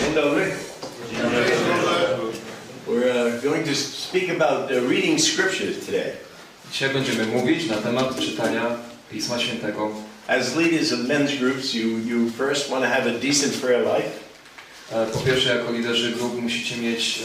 Dzień dobry. We're going to speak about reading scriptures today. Dzisiaj będziemy mówić na temat czytania Pisma Świętego. As leaders of men's groups, you first want to have a decent prayer life. Po pierwsze, jako liderzy grup musicie mieć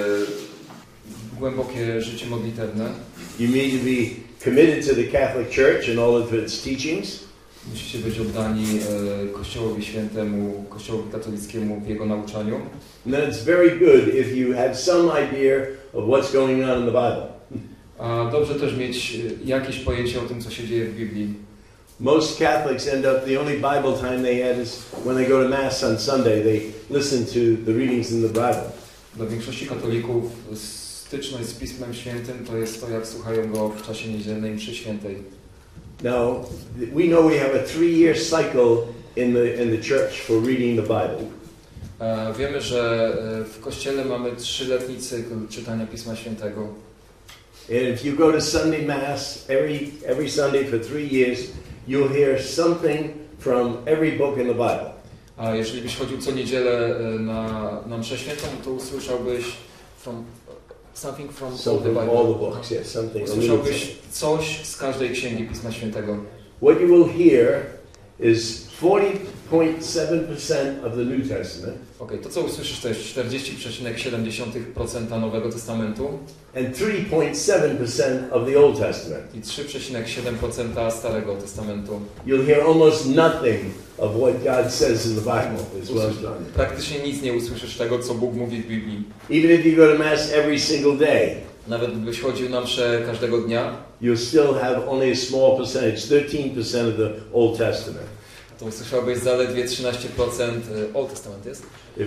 głębokie życie modlitewne. You need to be committed to the Catholic Church and all of its teachings. Musicie być oddani Kościołowi Świętemu, Kościołowi katolickiemu w jego nauczaniu. And then it's very good if you have some idea of what's going on in the Bible. A dobrze też mieć jakieś pojęcie o tym, co się dzieje w Biblii. Most Catholics end up, the only Bible time they had is when they go to Mass on Sunday. They listen to the readings in the Bible. Dla większości katolików styczność z Pismem Świętym to jest to, jak słuchają go w czasie niedzielnej mszy świętej. Now, we know we have a 3-year cycle in the church for reading the Bible. Wiemy, że w Kościele mamy 3-letni cykl czytania Pisma Świętego. And if you go to Sunday Mass every Sunday for 3 years, you'll hear something from every book in the Bible. A jeżeli byś chodził co niedzielę na mszę świętą, to usłyszałbyś something from all the Bible. All the books, yes, something. Usłyszałbyś coś z każdej księgi Pisma Świętego. What you will hear is 40.7% of the New Testament. Okay, to co usłyszysz to jest 40,7% Nowego Testamentu and 3.7% of the Old Testament. I 3,7% Starego Testamentu. You'll hear almost nothing of what God says in the Bible as well as done. Praktycznie nic nie usłyszysz tego, co Bóg mówi w Biblii. Even if you go to Mass every single day, nawet gdybyś chodził na mszę każdego dnia, you'll still have only a small percentage, 13% of the Old Testament. To usłyszałbyś zaledwie 13% Old Testament jest?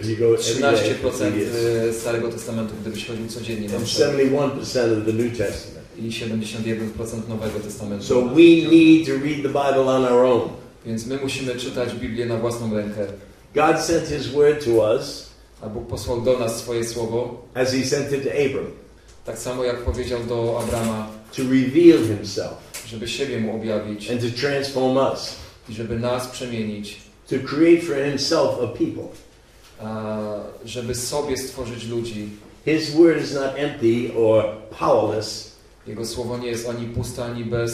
13% Starego Testamentu, gdybyś chodził codziennie na mszę. 71% of the New Testament. I 71% Nowego Testamentu. So we need to read the Bible on our own. Więc my musimy czytać Biblię na własną rękę. God sent His word to us. A Bóg posłał do nas swoje słowo. As He sent it to Abram. Tak samo jak powiedział do Abrama. To reveal Himself. Żeby siebie mu objawić. And to transform us. I żeby nas przemienić. To create for Himself a people. Żeby sobie stworzyć ludzi. His word is not empty or powerless. Jego słowo nie jest ani puste,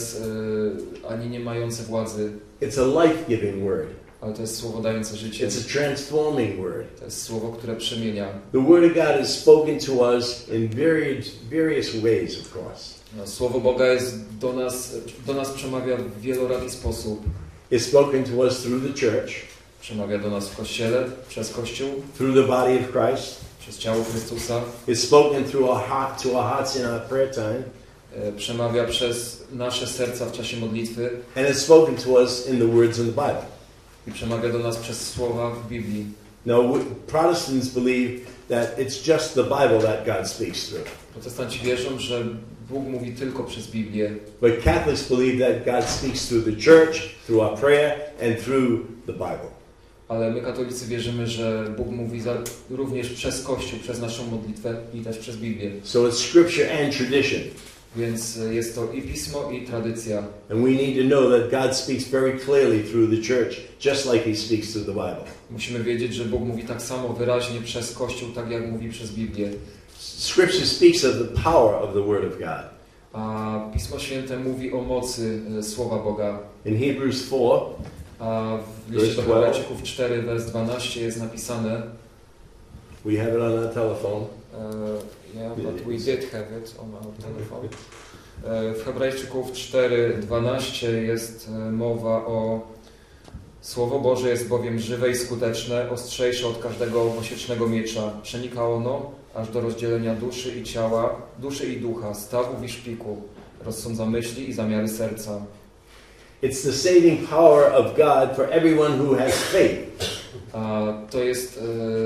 ani nie mające władzy. It's a life-giving word. Ale to jest słowo dające życie. It's a transforming word. To jest słowo, które przemienia. The word of God is spoken to us in various ways, of course. Słowo Boga jest do nas przemawia w wieloraki sposób. It's spoken to us through the church. Przemawia do nas w Kościele, przez Kościół. Through the body of Christ. Przez ciało Chrystusa. It's spoken through our hearts in our prayer time. Przemawia przez nasze serca w czasie modlitwy. And it's spoken to us in the words in the Bible. I przemawia do nas przez słowa w Biblii. Now, Protestants believe that it's just the Bible that God speaks through. Protestanci wierzą, że Bóg mówi tylko przez Biblię. But Catholics believe that God speaks through the church, through our prayer, and through the Bible. Ale my katolicy wierzymy, że Bóg mówi również przez Kościół, przez naszą modlitwę i też przez Biblię. So it's scripture and tradition. Więc jest to i pismo, i tradycja. And we need to know that God speaks very clearly through the church, just like He speaks through the Bible. Musimy wiedzieć, że Bóg mówi tak samo wyraźnie przez Kościół, tak jak mówi przez Biblię. Scripture speaks of the power of the Word of God. A Pismo Święte mówi o mocy Słowa Boga. In Hebrews 4, a w liście do Hebrajczyków 4, wers 12 jest napisane. We have it on our telephone. Yeah, but we did have it on our telephone. W Hebrajczyków 4:12 jest mowa o Słowo Boże jest bowiem żywe i skuteczne, ostrzejsze od każdego osiecznego miecza. Przenika ono aż do rozdzielenia duszy i ciała, duszy i ducha, stawów i szpiku, rozsądza myśli i zamiary serca. It's the saving power of God for everyone who has faith. To jest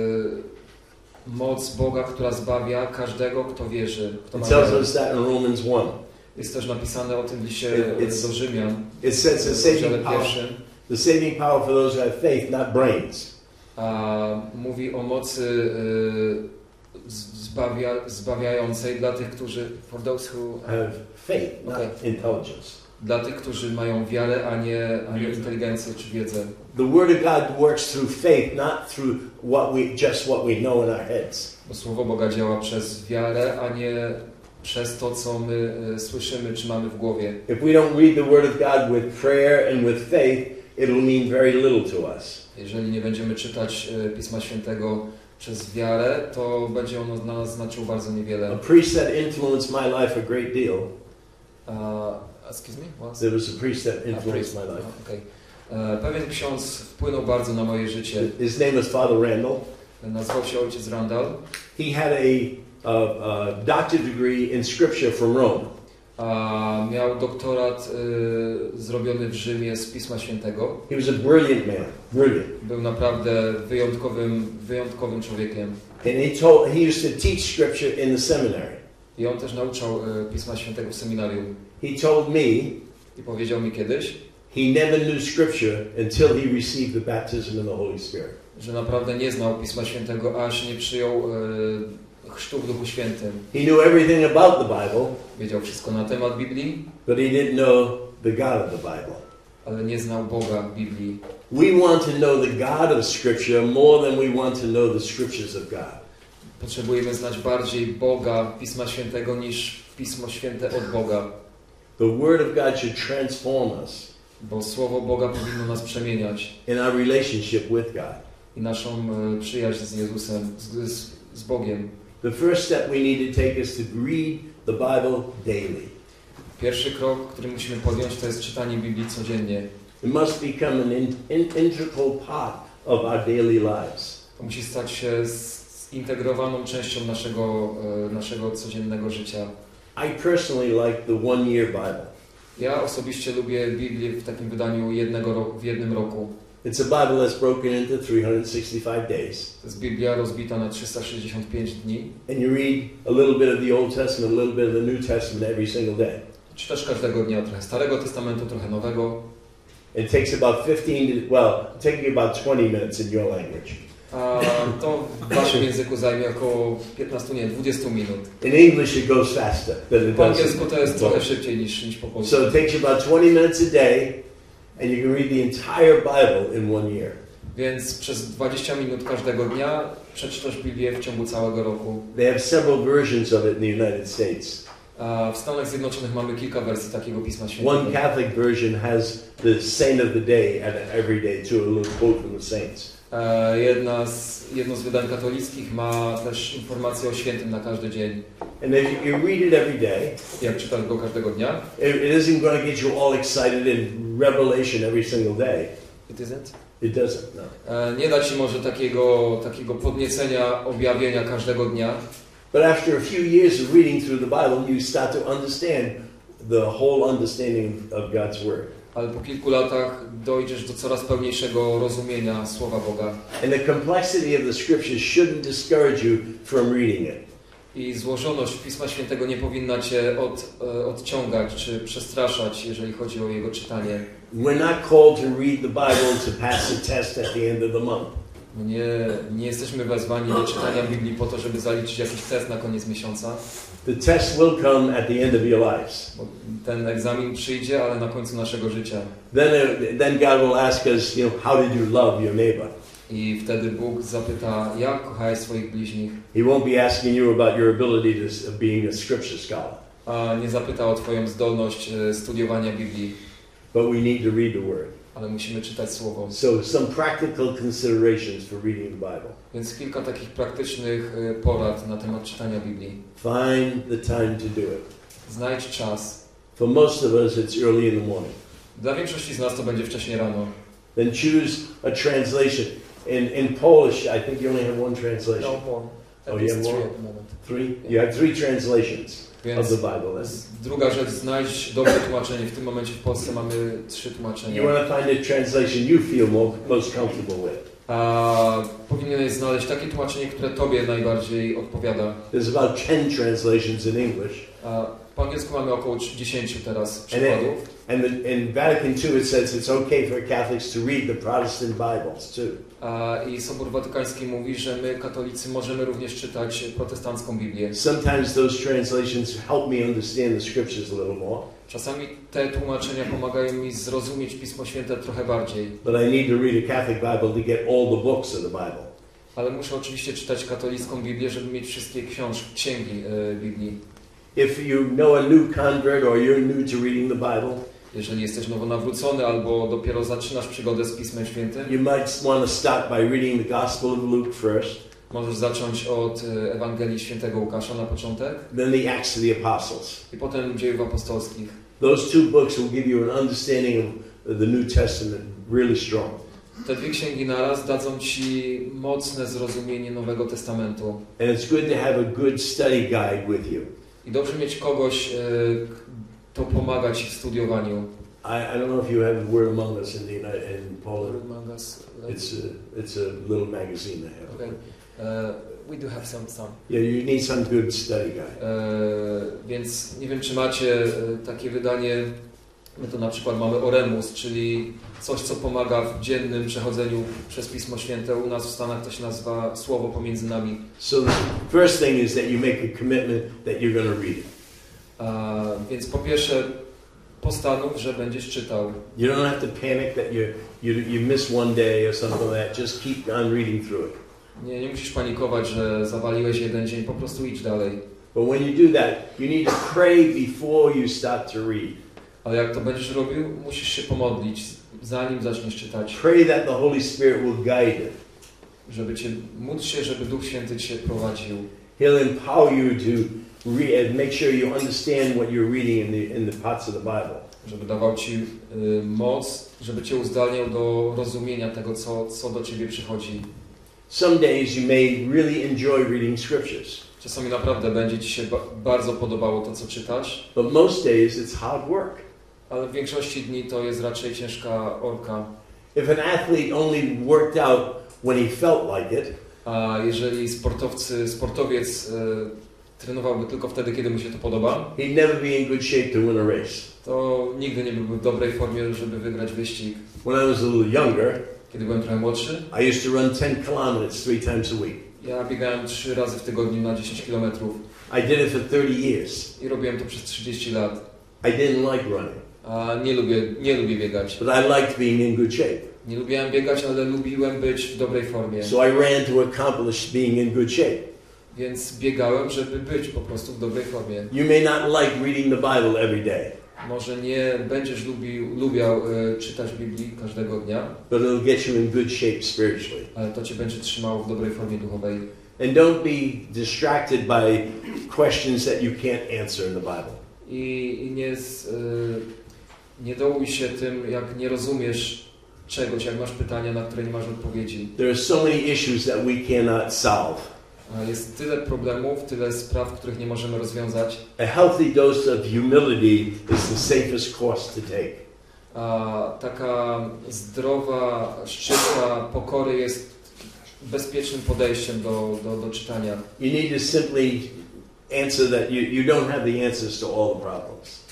moc Boga, która zbawia każdego, kto wierzy. Kto ma wiarę. Jest też napisane o tym w liście do Rzymian. It says the saving power for those who have faith, not brains. Mówi o mocy zbawiającej dla tych, którzy for those who have faith, not intelligence. dla tych, którzy mają wiarę, a nie inteligencję czy wiedzę. The Word of God works through faith, not through just what we know in our heads. Bo Słowo Boga działa przez wiarę, a nie przez to, co my słyszymy czy mamy w głowie. If we don't read the Word of God with prayer and with faith, it'll mean very little to us. Jeżeli nie będziemy czytać Pisma Świętego przez wiarę, to będzie ono dla nas znaczyło bardzo niewiele. A priest that influenced my life a great deal. Excuse me? What? There was a priest that influenced my life. Okay. Pewien ksiądz wpłynął bardzo na moje życie. His name was Father Randall. Nazywał się ojciec Randall. He had a doctorate degree in Scripture from Rome. Miał doktorat zrobiony w Rzymie z Pisma Świętego. He was a brilliant man, brilliant. Był naprawdę wyjątkowym człowiekiem. And he used to teach Scripture in the seminary. I on też nauczał Pisma Świętego w seminarium. He told me I powiedział mi kiedyś, he never knew Scripture until he received the baptism in the Holy Spirit. Że naprawdę nie znał Pisma Świętego, aż nie przyjął chrztu w Duchu Świętym. He knew everything about the Bible, Wiedział wszystko na temat Biblii, but he didn't know the God of the Bible. ale nie znał Boga Biblii. We want to know the God of Scripture more than we want to know the Scriptures of God. Potrzebujemy znać bardziej Boga, Pisma Świętego, niż Pismo Święte od Boga. The Word of God should transform us Bo Słowo Boga powinno nas przemieniać. in our relationship with God. I naszą przyjaźń z Jezusem, z Bogiem. The first step we need to take is to read the Bible daily. Pierwszy krok, który musimy podjąć, to jest czytanie Biblii codziennie. It must become an integral part of our daily lives. To musi stać się zintegrowaną częścią naszego codziennego życia. I personally like the one-year Bible. Ja osobiście lubię Biblię w takim wydaniu w jednym roku. It's a Bible that's broken into 365 days. To jest Biblia rozbita na 365 dni. And you read a little bit of the Old Testament, a little bit of the New Testament every single day. Czytasz każdego dnia trochę Starego Testamentu, trochę Nowego. It takes about 20 minutes in your language. To w waszym języku zajmie około 20 minut. In English it goes faster than it Po does. angielsku to jest trochę szybciej niż po polsku. So it takes you about 20 minutes a day and you can read the entire Bible in 1 year. Więc przez 20 minut każdego dnia przeczytasz Biblię w ciągu całego roku. They have several versions of it in the United States. W Stanach Zjednoczonych mamy kilka wersji takiego Pisma Świętego. One Catholic version has the saint of the day and every day too, a little quote from the saints. Jedno z wydań katolickich ma też informacje o świętym na każdy dzień. And if you read it every day, Jak czytasz go każdego dnia? it isn't going to get you all excited in revelation every single day. It isn't? It doesn't, no. Nie da ci może takiego podniecenia, objawienia każdego dnia. But after a few years of reading through the Bible, you start to understand the whole understanding of God's Word. Ale po kilku latach dojdziesz do coraz pełniejszego rozumienia Słowa Boga. And the complexity of the Scriptures shouldn't discourage you from reading it. I złożoność Pisma Świętego nie powinna cię odciągać czy przestraszać, jeżeli chodzi o jego czytanie. We're not called to read the Bible to pass a test at the end of the month. Nie jesteśmy wezwani do czytania Biblii po to, żeby zaliczyć jakiś test na koniec miesiąca. The test will come at the end of your lives. Bo ten egzamin przyjdzie, ale na końcu naszego życia. Then God will ask us, how did you love your neighbor? I wtedy Bóg zapyta, jak kochałeś swoich bliźnich? He won't be asking you about your ability of being a scripture scholar. A nie zapyta o twoją zdolność studiowania Biblii. But we need to read the Word. Ale musimy czytać Słowo. So some practical considerations for reading the Bible. Więc kilka takich praktycznych porad na temat czytania Biblii. Find the time to do it. Znajdź czas. For most of us, it's early in the morning. Dla większości z nas to będzie wcześnie rano. Then choose a translation. In Polish, I think you only have one translation. No more. Oh, you have more? At the moment. 3? You have 3 translations of the Bible. Druga rzecz, znajdź dobre tłumaczenie. W tym momencie w Polsce mamy 3 tłumaczenia. You want to find a translation you feel most comfortable with. Powinieneś znaleźć takie tłumaczenie, które tobie najbardziej odpowiada. There's about 10 translations in English. Po angielsku mamy około 10 teraz przykładów. And in Vatican II it says it's okay for Catholics to read the Protestant Bibles too. I Sobór Watykański mówi, że my katolicy możemy również czytać protestancką Biblię. Sometimes those translations help me understand the scriptures a little more. Czasami te tłumaczenia pomagają mi zrozumieć Pismo Święte trochę bardziej. But I need to read a Catholic Bible to get all the books of the Bible. Ale muszę oczywiście czytać katolicką Biblię, żeby mieć wszystkie księgi Biblii. If you know a new convert or you're new to reading the Bible, Jeżeli jesteś nowonawrócony albo dopiero zaczynasz przygodę z Pismem Świętym, you might want to start by reading the Gospel of Luke first, możesz zacząć od Ewangelii Świętego Łukasza na początek then the Acts of the Apostles. i potem Dziejów Apostolskich. Those two books will give you an understanding of the New Testament really strong. Te dwie księgi naraz dadzą Ci mocne zrozumienie Nowego Testamentu. And it's good to have a good study guide with you. I dobrze mieć kogoś, kto pomaga Ci w studiowaniu. I don't know if you have Word Among Us in Poland. It's a little magazine they have. Okay. We do have some. Yeah, you need some good study guide. Więc nie wiem, czy macie takie wydanie. My to na przykład mamy Oremus, czyli coś, co pomaga w dziennym przechodzeniu przez Pismo Święte. U nas w Stanach to się nazywa Słowo pomiędzy nami. So the first thing is that you make a commitment that you're going to read it. Więc po pierwsze postanów, że będziesz czytał. You don't have to panic that you miss one day or something like that. Just keep on reading through it. Nie musisz panikować, że zawaliłeś jeden dzień, po prostu idź dalej. But when you do that, you need to pray before you start to read. Ale jak to będziesz robił, musisz się pomodlić, zanim zaczniesz czytać. Pray that the Holy Spirit will guide it. Módl się, żeby Duch Święty Cię prowadził. He'll empower you to read and make sure you understand what you're reading in the parts of the Bible. Żeby dawał Ci moc, żeby Cię uzdalniał do rozumienia tego, co do Ciebie przychodzi. Some days you may really enjoy reading scriptures. Czasami naprawdę będzie Ci się bardzo podobało to, co czytasz. But most days it's hard work. Ale w większości dni to jest raczej ciężka orka. If an athlete only worked out when he felt like it, A jeżeli sportowiec trenowałby tylko wtedy, kiedy mu się to podoba, he'd never be in good shape to win a race. to nigdy nie byłby w dobrej formie, żeby wygrać wyścig. When I was a little younger, Kiedy byłem trochę młodszy, I used to run 10 kilometers 3 times a week. ja biegałem 3 razy w tygodniu na 10 km. I did it for 30 years. I robiłem to przez 30 lat. I didn't like running, A nie lubię biegać. but I liked being in good shape. Nie lubiłem biegać, ale lubiłem być w dobrej formie. So I ran to accomplish being in good shape. Więc biegałem, żeby być po prostu w dobrej formie. You may not like reading the Bible every day, Może nie będziesz lubiał czytać Biblii każdego dnia, but it'll get you in good shape spiritually. ale to Cię będzie trzymało w dobrej formie duchowej. And don't be distracted by questions that you can't answer in the Bible. I nie dołuj się tym, jak nie rozumiesz czegoś, jak masz pytania, na które nie masz odpowiedzi. There are so many issues that we cannot solve. Jest tyle problemów, tyle spraw, których nie możemy rozwiązać. A healthy dose of humility is the safest course to take. A taka zdrowa szczytka pokory jest bezpiecznym podejściem do czytania. You need to simply answer that you don't have the answers to all the problems.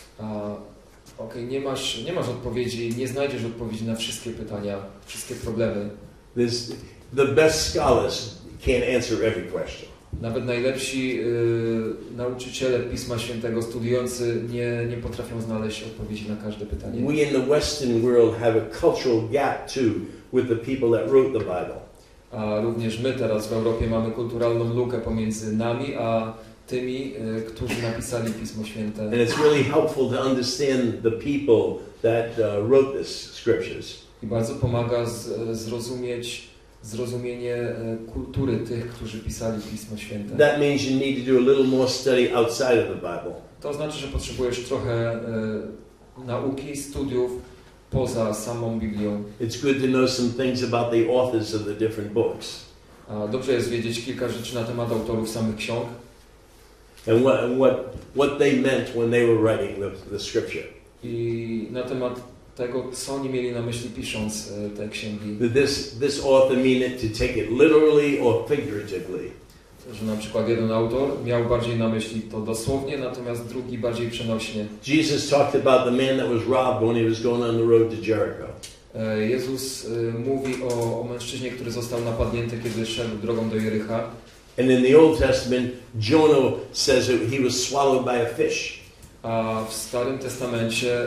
Nie masz odpowiedzi, nie znajdziesz odpowiedzi na wszystkie pytania, wszystkie problemy. The best scholars can't answer every question. Nawet najlepsi nauczyciele Pisma Świętego, studiujący, nie potrafią znaleźć odpowiedzi na każde pytanie. We in the Western world have a cultural gap too with the people that wrote the Bible. A również my teraz w Europie mamy kulturalną lukę pomiędzy nami a tymi, którzy napisali Pismo Święte. And it's really helpful to understand the people that wrote these scriptures. I bardzo pomaga zrozumienie kultury tych, którzy pisali Pismo Święte. That means you need to do a little more study outside of the Bible. To znaczy, że potrzebujesz trochę nauki, studiów poza samą Biblią. It's good to know some things about the authors of the different books. Dobrze jest wiedzieć kilka rzeczy na temat autorów samych ksiąg. And what they meant when they were writing the scripture. I na temat tego, co oni mieli na myśli pisząc te księgi. This author mean it to take it literally or figuratively. Że na przykład jeden autor miał bardziej na myśli to dosłownie, natomiast drugi bardziej przenośnie. Jesus talked about the man that was robbed when he was going on the road to Jericho. Jezus mówi o mężczyźnie, który został napadnięty, kiedy szedł drogą do Jericha. And in the Old Testament, Jonah says that he was swallowed by a fish. A w Starym Testamencie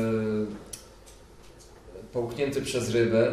połknięty przez rybę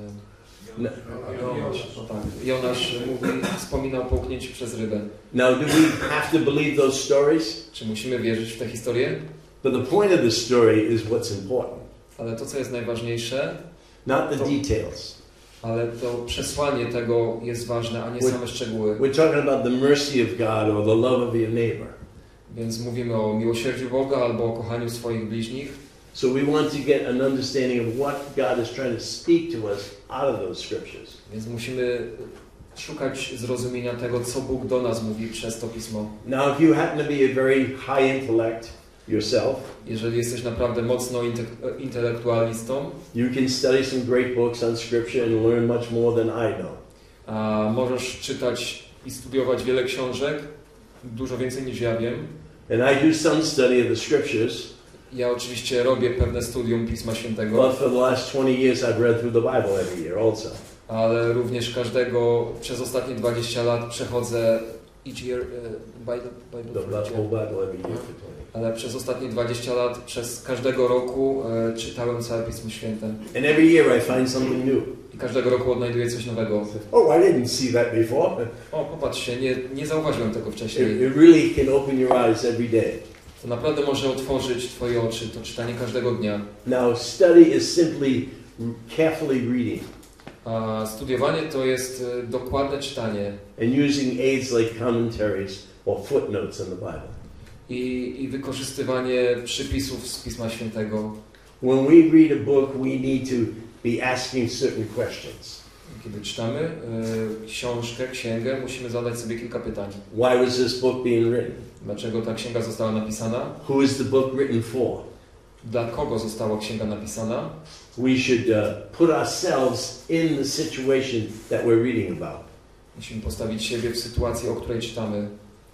Jonasz wspominał połknięcie przez rybę. Now, do we have to believe those stories? Czy musimy wierzyć w tę historię? But the point of the story is what's important, Ale to, co jest najważniejsze, not the details. ale to przesłanie tego jest ważne, a nie same szczegóły. We're talking about the mercy of God or the love of your neighbor. Więc mówimy o miłosierdziu Boga albo o kochaniu swoich bliźnich. So we want to get an understanding of what God is trying to speak to us out of those scriptures. Więc musimy szukać zrozumienia tego, co Bóg do nas mówi przez to Pismo. Now, if you happen to be a very high intellect yourself, Jeżeli jesteś naprawdę mocno intelektualistą, you can study some great books on scripture and learn much more than I know. a możesz czytać i studiować wiele książek, dużo więcej niż ja wiem. And I do some study of the scriptures. Ja oczywiście robię pewne studium Pisma Świętego, But for the last 20 years I've read through the Bible every year also. ale również przez ostatnie 20 lat przechodzę each year Bible The whole Bible every year for 20. ale przez ostatnie 20 lat, przez każdego roku czytałem całe Pismo Święte. And every year I find something new. I każdego roku odnajduję coś nowego. Oh, I didn't see that before. O, popatrzcie, nie zauważyłem tego wcześniej. It really can open your eyes every day. To naprawdę może otworzyć Twoje oczy, to czytanie każdego dnia. Now, study is simply carefully reading A studiowanie to jest dokładne czytanie and using aids like commentaries or footnotes in the Bible. i wykorzystywanie przypisów z Pisma Świętego. When we read a book, we need to be asking certain questions. Kiedy czytamy księgę, musimy zadać sobie kilka pytań. Why was this book being written? Dlaczego ta księga została napisana? Who is the book written for? Dla kogo została księga napisana? We should put ourselves in the situation that we're reading about. Musimy postawić siebie w sytuacji, o której czytamy.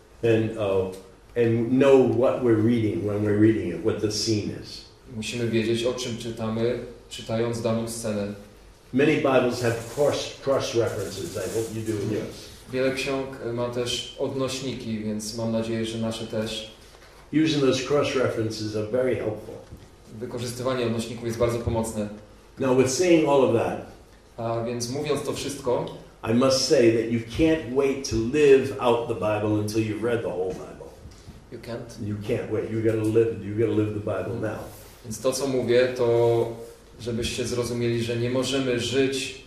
And know what we're reading when we're reading it, what the scene is. Musimy wiedzieć, o czym czytamy, czytając daną scenę. Many Bibles have cross references. I hope you do in yours. Wiele ksiąg ma też odnośniki, więc mam nadzieję, że nasze też. Using those cross references are very helpful. Wykorzystywanie odnośników jest bardzo pomocne. Now, with saying all of that, A więc mówiąc to wszystko, I must say that you can't wait to live out the Bible until you've read the whole Bible. you can't. You can't wait. You got to live the Bible now. Więc to, co mówię, to żebyście zrozumieli, że nie możemy żyć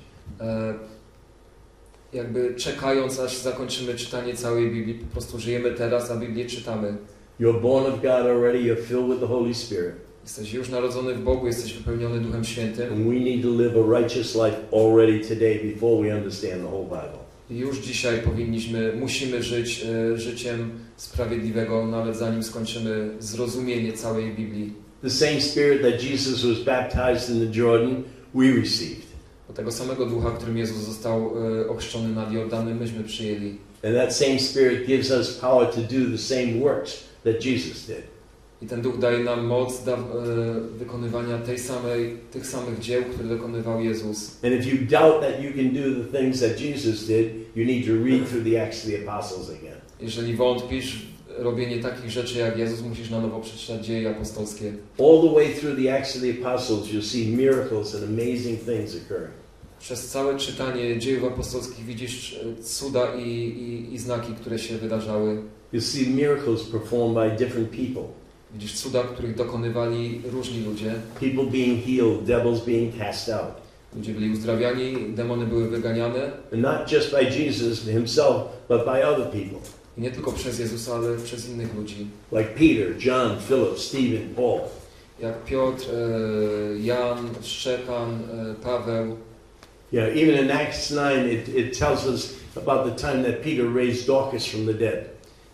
jakby czekając, aż zakończymy czytanie całej Biblii. Po prostu żyjemy teraz, a Biblię czytamy. You're born of God already. You're filled with the Holy Spirit. Jesteś już narodzony w Bogu, jesteś wypełniony Duchem Świętym. And we need to live a righteous life already today before we understand the whole Bible. I już dzisiaj musimy żyć życiem sprawiedliwego, nawet zanim skończymy zrozumienie całej Biblii. The same Spirit that Jesus was baptized in the Jordan, we received. Do tego samego Ducha, którym Jezus został ochrzczony nad Jordanem, myśmy przyjęli. And that same Spirit gives us power to do the same works that Jesus did. I ten Duch daje nam moc wykonywania tych samych dzieł, które dokonywał Jezus. And if you doubt that you can do the things that Jesus did, you need to read through the Acts of the Apostles again. Jeżeli wątpisz w robienie takich rzeczy jak Jezus, musisz na nowo przeczytać Dzieje apostolskie. All the way through the Acts of the Apostles, you'll see miracles and amazing things occurring. Przez całe czytanie Dziejów apostolskich widzisz cuda i znaki, które się wydarzały. You'll see miracles performed by different people. Widzisz cuda, których dokonywali różni ludzie. People being healed, devils being cast out. Ludzie byli uzdrawiani, demony były wyganiane. And not just by Jesus himself, but by other people. I nie tylko przez Jezusa, ale przez innych ludzi. Like Peter, John, Philip, Stephen, Paul. Jak Piotr, Jan, Szczepan, Paweł. Yeah, even in Acts 9, it tells us about the time that Peter raised Dorcas from the dead.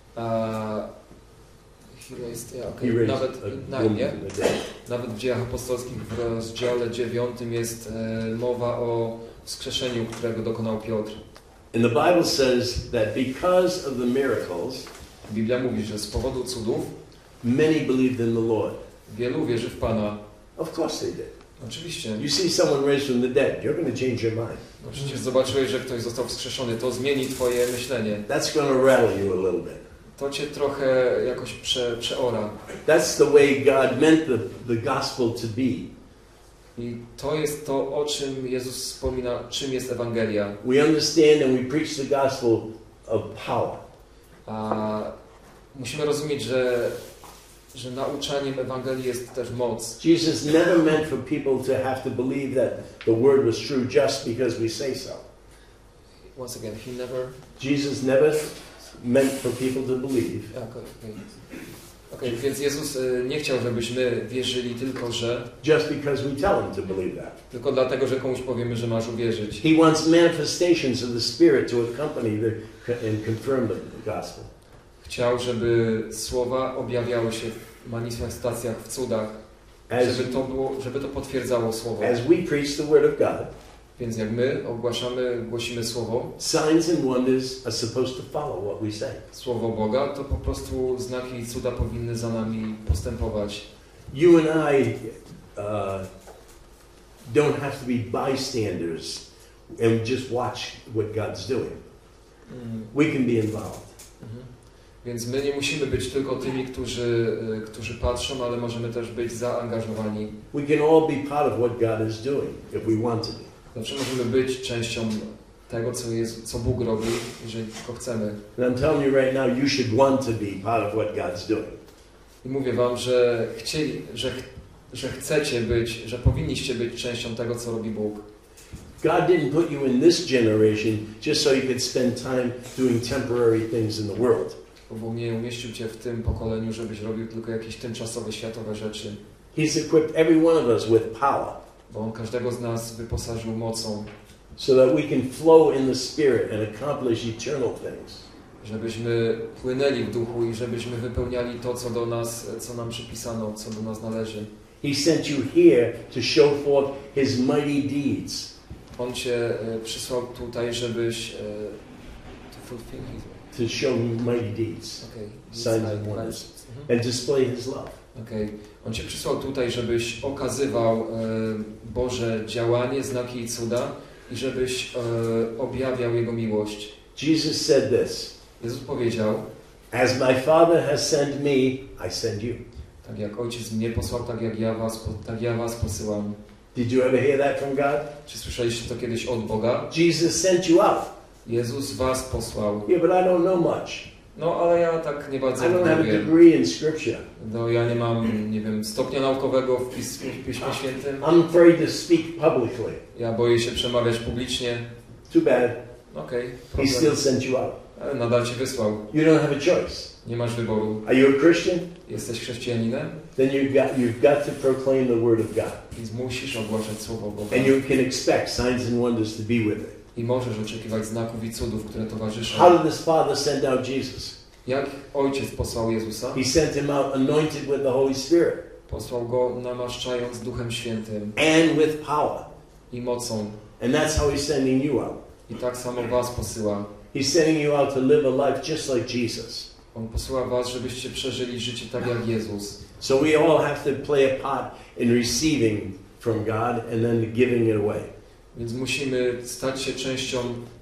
Nawet w Dziejach apostolskich w rozdziale 9 jest mowa o wskrzeszeniu, którego dokonał Piotr. And the Bible says that because of the miracles, Biblia mówi, że z powodu cudów many believed in the Lord. Wielu wierzy w Pana. Of course they did. Oczywiście. You see someone raised from the dead, you're going to change your mind. No przecież zobaczyłeś, że ktoś został wskrzeszony, to zmieni twoje myślenie. That's going to rattle you a little bit. to cię trochę jakoś przeora. That's the way God meant the gospel to be. I to jest to, o czym Jezus wspomina, czym jest Ewangelia. We understand and we preach the gospel of power. A musimy rozumieć, że nauczaniem Ewangelii jest też moc. Jesus never meant for people to have to believe that the word was true just because we say so. Once again, he never... Jesus never meant for people to believe. Okay, więc Jezus nie chciał, żebyśmy wierzyli tylko, że... Just because we tell him to believe that. Tylko dlatego, że komuś powiemy, że masz uwierzyć. He wants manifestations of the Spirit to accompany and confirm the gospel. Chciał, żeby słowa objawiały się w manifestacjach, w cudach, żeby to potwierdzało słowo. As we preach the word of God, więc jak my głosimy słowo, signs and wonders are supposed to follow what we say. Słowo Boga, to po prostu znaki i cuda powinny za nami postępować. You and I don't have to be bystanders and just watch what God's doing. We can be involved. Więc my nie musimy być tylko tymi, którzy patrzą, ale możemy też być zaangażowani. We can all be part of what God is doing if we want to be. Znaczy możemy być częścią tego, co Bóg robi, jeżeli tylko chcemy. And I'm telling you right now, you should want to be part of what God's doing. I mówię wam, że chcecie być, że powinniście być częścią tego, co robi Bóg. God didn't put you in this generation just so you could spend time doing temporary things in the world. Bóg nie umieścił cię w tym pokoleniu, żebyś robił tylko jakieś tymczasowe, światowe rzeczy. He's equipped every one of us with power. Bo On każdego z nas wyposażył mocą. So that we can flow in the Spirit and accomplish eternal things. Żebyśmy płynęli w duchu i żebyśmy wypełniali to, co nam przypisano, co do nas należy. He sent you here to show forth His mighty deeds. On cię przysłał tutaj, żebyś to show mighty deeds, signs and wonders, and display His love. On cię przysłał tutaj, żebyś okazywał Boże działanie, znaki i cuda i żebyś objawiał Jego miłość. Jesus said this. Jezus powiedział: As my Father has sent me, I send you. Tak jak Ojciec mnie posłał, tak ja was posyłam. Did you ever hear that from God? Czy słyszeliście to kiedyś od Boga? Jesus sent you out. Jezus was posłał. Yeah, but I don't know much. No, ale ja tak nie bardzo I don't have a wiem. degree in Scripture. No, ja nie mam, nie wiem, stopnia naukowego w Piśmie Świętym. I'm afraid to speak publicly. Ja boję się przemawiać publicznie. Too bad. He still sent you out. Ale nadal cię wysłał. You don't have a choice. Nie masz wyboru. Are you a Christian? Jesteś chrześcijaninem? Then you've got to proclaim the word of God. Więc musisz ogłaszać słowo Boga. And you can expect signs and wonders to be with it. I możesz oczekiwać znaków i cudów, które towarzyszą. How did this Father send out Jesus? Jak Ojciec posłał Jezusa? He sent him out anointed with the Holy Spirit. Posłał go namaszczając Duchem Świętym. And with power. I mocą. And that's how He's sending you out. I tak samo was posyła. He's sending you out to live a life just like Jesus. On posyła was, żebyście przeżyli życie tak jak Jezus. So we all have to play a part in receiving from God and then giving it away. Więc musimy stać się częścią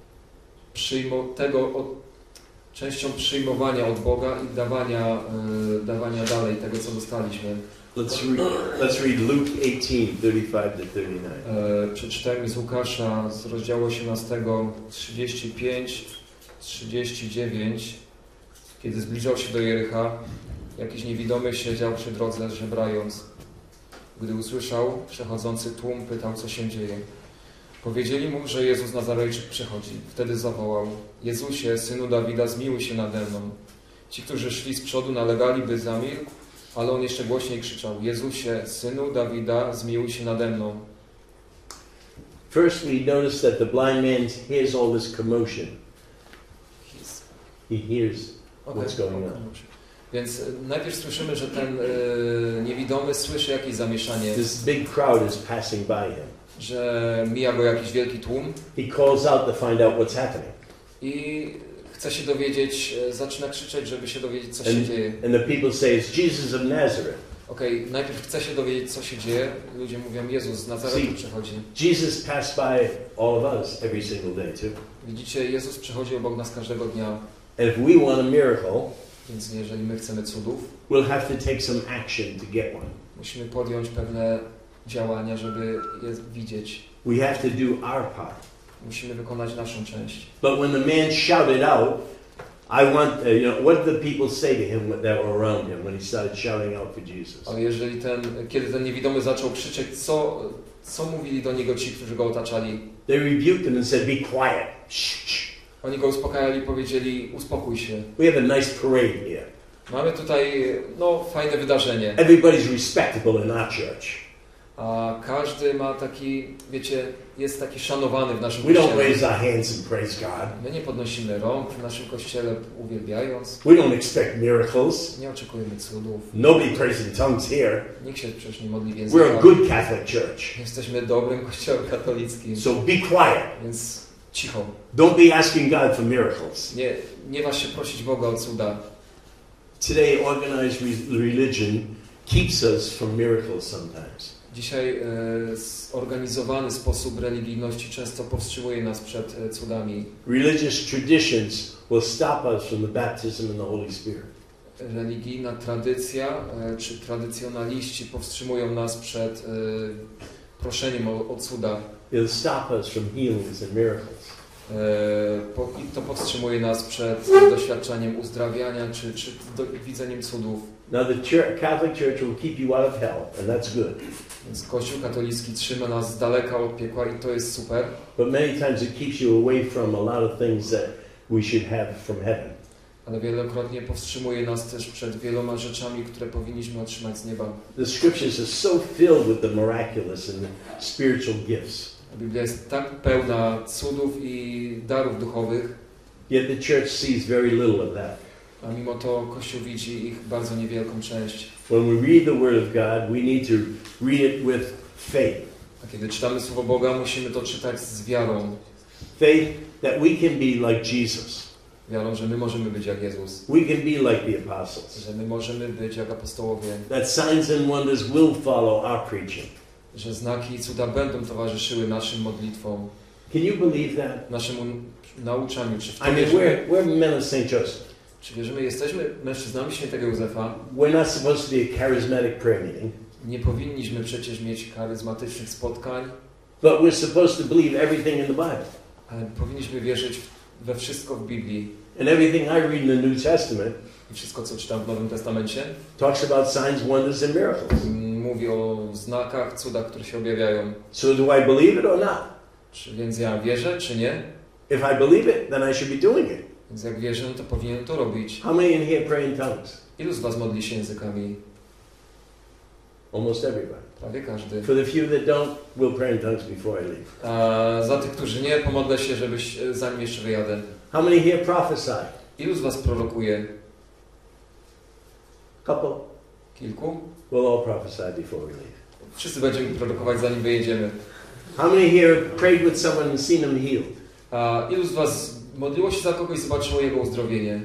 przyjmowania od Boga i dawania dalej tego, co dostaliśmy. Let's read Luke 18:35-39. Przeczytajmy z Łukasza z rozdziału 18, 35-39. Kiedy zbliżał się do Jericha, jakiś niewidomy siedział przy drodze, żebrając. Gdy usłyszał przechodzący tłum, pytał, co się dzieje. Powiedzieli mu, że Jezus Nazarejczyk przychodzi. Wtedy zawołał: Jezusie, Synu Dawida, zmiłuj się nade mną. Ci, którzy szli z przodu, nalegali, by zamilkł, ale on jeszcze głośniej krzyczał: Jezusie, Synu Dawida, zmiłuj się nade mną. First we notice that the blind man hears all this commotion. He hears what's going on. Więc najpierw słyszymy, że ten niewidomy słyszy jakieś zamieszanie. This big crowd is passing by him. Że mija go jakiś wielki tłum. He calls out to find out what's happening. I chce się dowiedzieć, zaczyna krzyczeć, żeby się dowiedzieć, co się dzieje. And the people say, it's Jesus of Nazareth. Najpierw chce się dowiedzieć, co się dzieje. Ludzie mówią, Jezus z Nazaretu przychodzi. Jesus passed by all of us every single day too. Widzicie, Jezus przychodzi obok nas każdego dnia. And if we want a miracle, Więc jeżeli my chcemy cudów, we'll have to take some action to get one. musimy podjąć pewne działania, żeby je widzieć. We have to do our part. Musimy wykonać naszą część. But when the man shouted out, I want, what did the people say to him that were around him when he started shouting out for Jesus? Ale kiedy ten niewidomy zaczął krzyczeć, co mówili do niego ci, którzy go otaczali? They rebuked him and said, be quiet. Shh. Oni go uspokajali i powiedzieli, uspokój się. We have a nice parade here. Mamy tutaj, fajne wydarzenie. Everybody's respectable in our church. A każdy ma taki, wiecie, jest taki szanowany w naszym We don't kościele. raise our hands and praise God. My nie podnosimy rąk w naszym kościele, uwielbiając. We don't expect miracles. Nie oczekujemy cudów. Nobody prays in tongues here. Nikt się przecież nie modli w We're a językach. good Catholic church. Jesteśmy dobrym kościołem katolickim, So be quiet. więc cicho. Don't be asking God for miracles. Nie waż się prosić Boga o cuda. Today, organized religion keeps us from miracles sometimes. Dzisiaj zorganizowany sposób religijności często powstrzymuje nas przed cudami. Religious traditions will stop us from the baptism in the Holy Spirit. Religijna tradycja czy tradycjonaliści powstrzymują nas przed proszeniem o cuda. It'll stop us from healings and miracles. I to powstrzymuje nas przed doświadczaniem uzdrawiania czy widzeniem cudów. Now the Catholic Church will keep you out of hell, and that's good. Więc Kościół katolicki trzyma nas z daleka od piekła i to jest super. But many times it keeps you away from a lot of things that we should have from heaven. Ale wielokrotnie powstrzymuje nas też przed wieloma rzeczami, które powinniśmy otrzymać z nieba. The scriptures are so filled with the miraculous and the spiritual gifts. Biblia jest tak pełna cudów i darów duchowych, Yet the church sees very little of that. a mimo to Kościół widzi ich bardzo niewielką część. When we read the Word of God, we need to read it with faith. A kiedy czytamy Słowo Boga, musimy to czytać z wiarą. Faith that we can be like Jesus. Wiarą, że my możemy być jak Jezus. We can be like the apostles. Że my możemy być jak apostołowie. That signs and wonders will follow our preaching. Że znaki i cuda będą towarzyszyły naszym modlitwom. Can you believe that? Naszemu nauczaniu. Czy w to I mean, wierzymy? we're men of St. Joseph. Czy wierzymy, jesteśmy mężczyznami świętego Józefa? We're not supposed to be a charismatic prayer meeting. Nie powinniśmy przecież mieć charyzmatycznych spotkań, But we're supposed to believe everything in the Bible. ale powinniśmy wierzyć we wszystko w Biblii. And everything I read in the New Testament I wszystko, co czytam w Nowym Testamencie, talks about signs, wonders, and miracles. mówi o znakach, cudach, które się objawiają. So do I believe it or not? Więc ja wierzę, czy nie? If I believe it, then I should be doing it. Więc jak wierzę, to powinienem to robić. How many in here pray in tongues? Ilu z was modli się językami? Almost everybody. Prawie każdy. For the few that don't, we'll pray in tongues before I leave. A za tych, którzy nie, pomodlę się, zanim jeszcze wyjadę. How many here prophesy? Ilu z was prorokuje? Couple. Kilku? We'll all prophesy before we leave. Wszyscy będziemy prorokować, zanim wyjedziemy. How many here prayed with someone and seen them healed? A ilu z was modliło się za kogoś i zobaczyło jego uzdrowienie?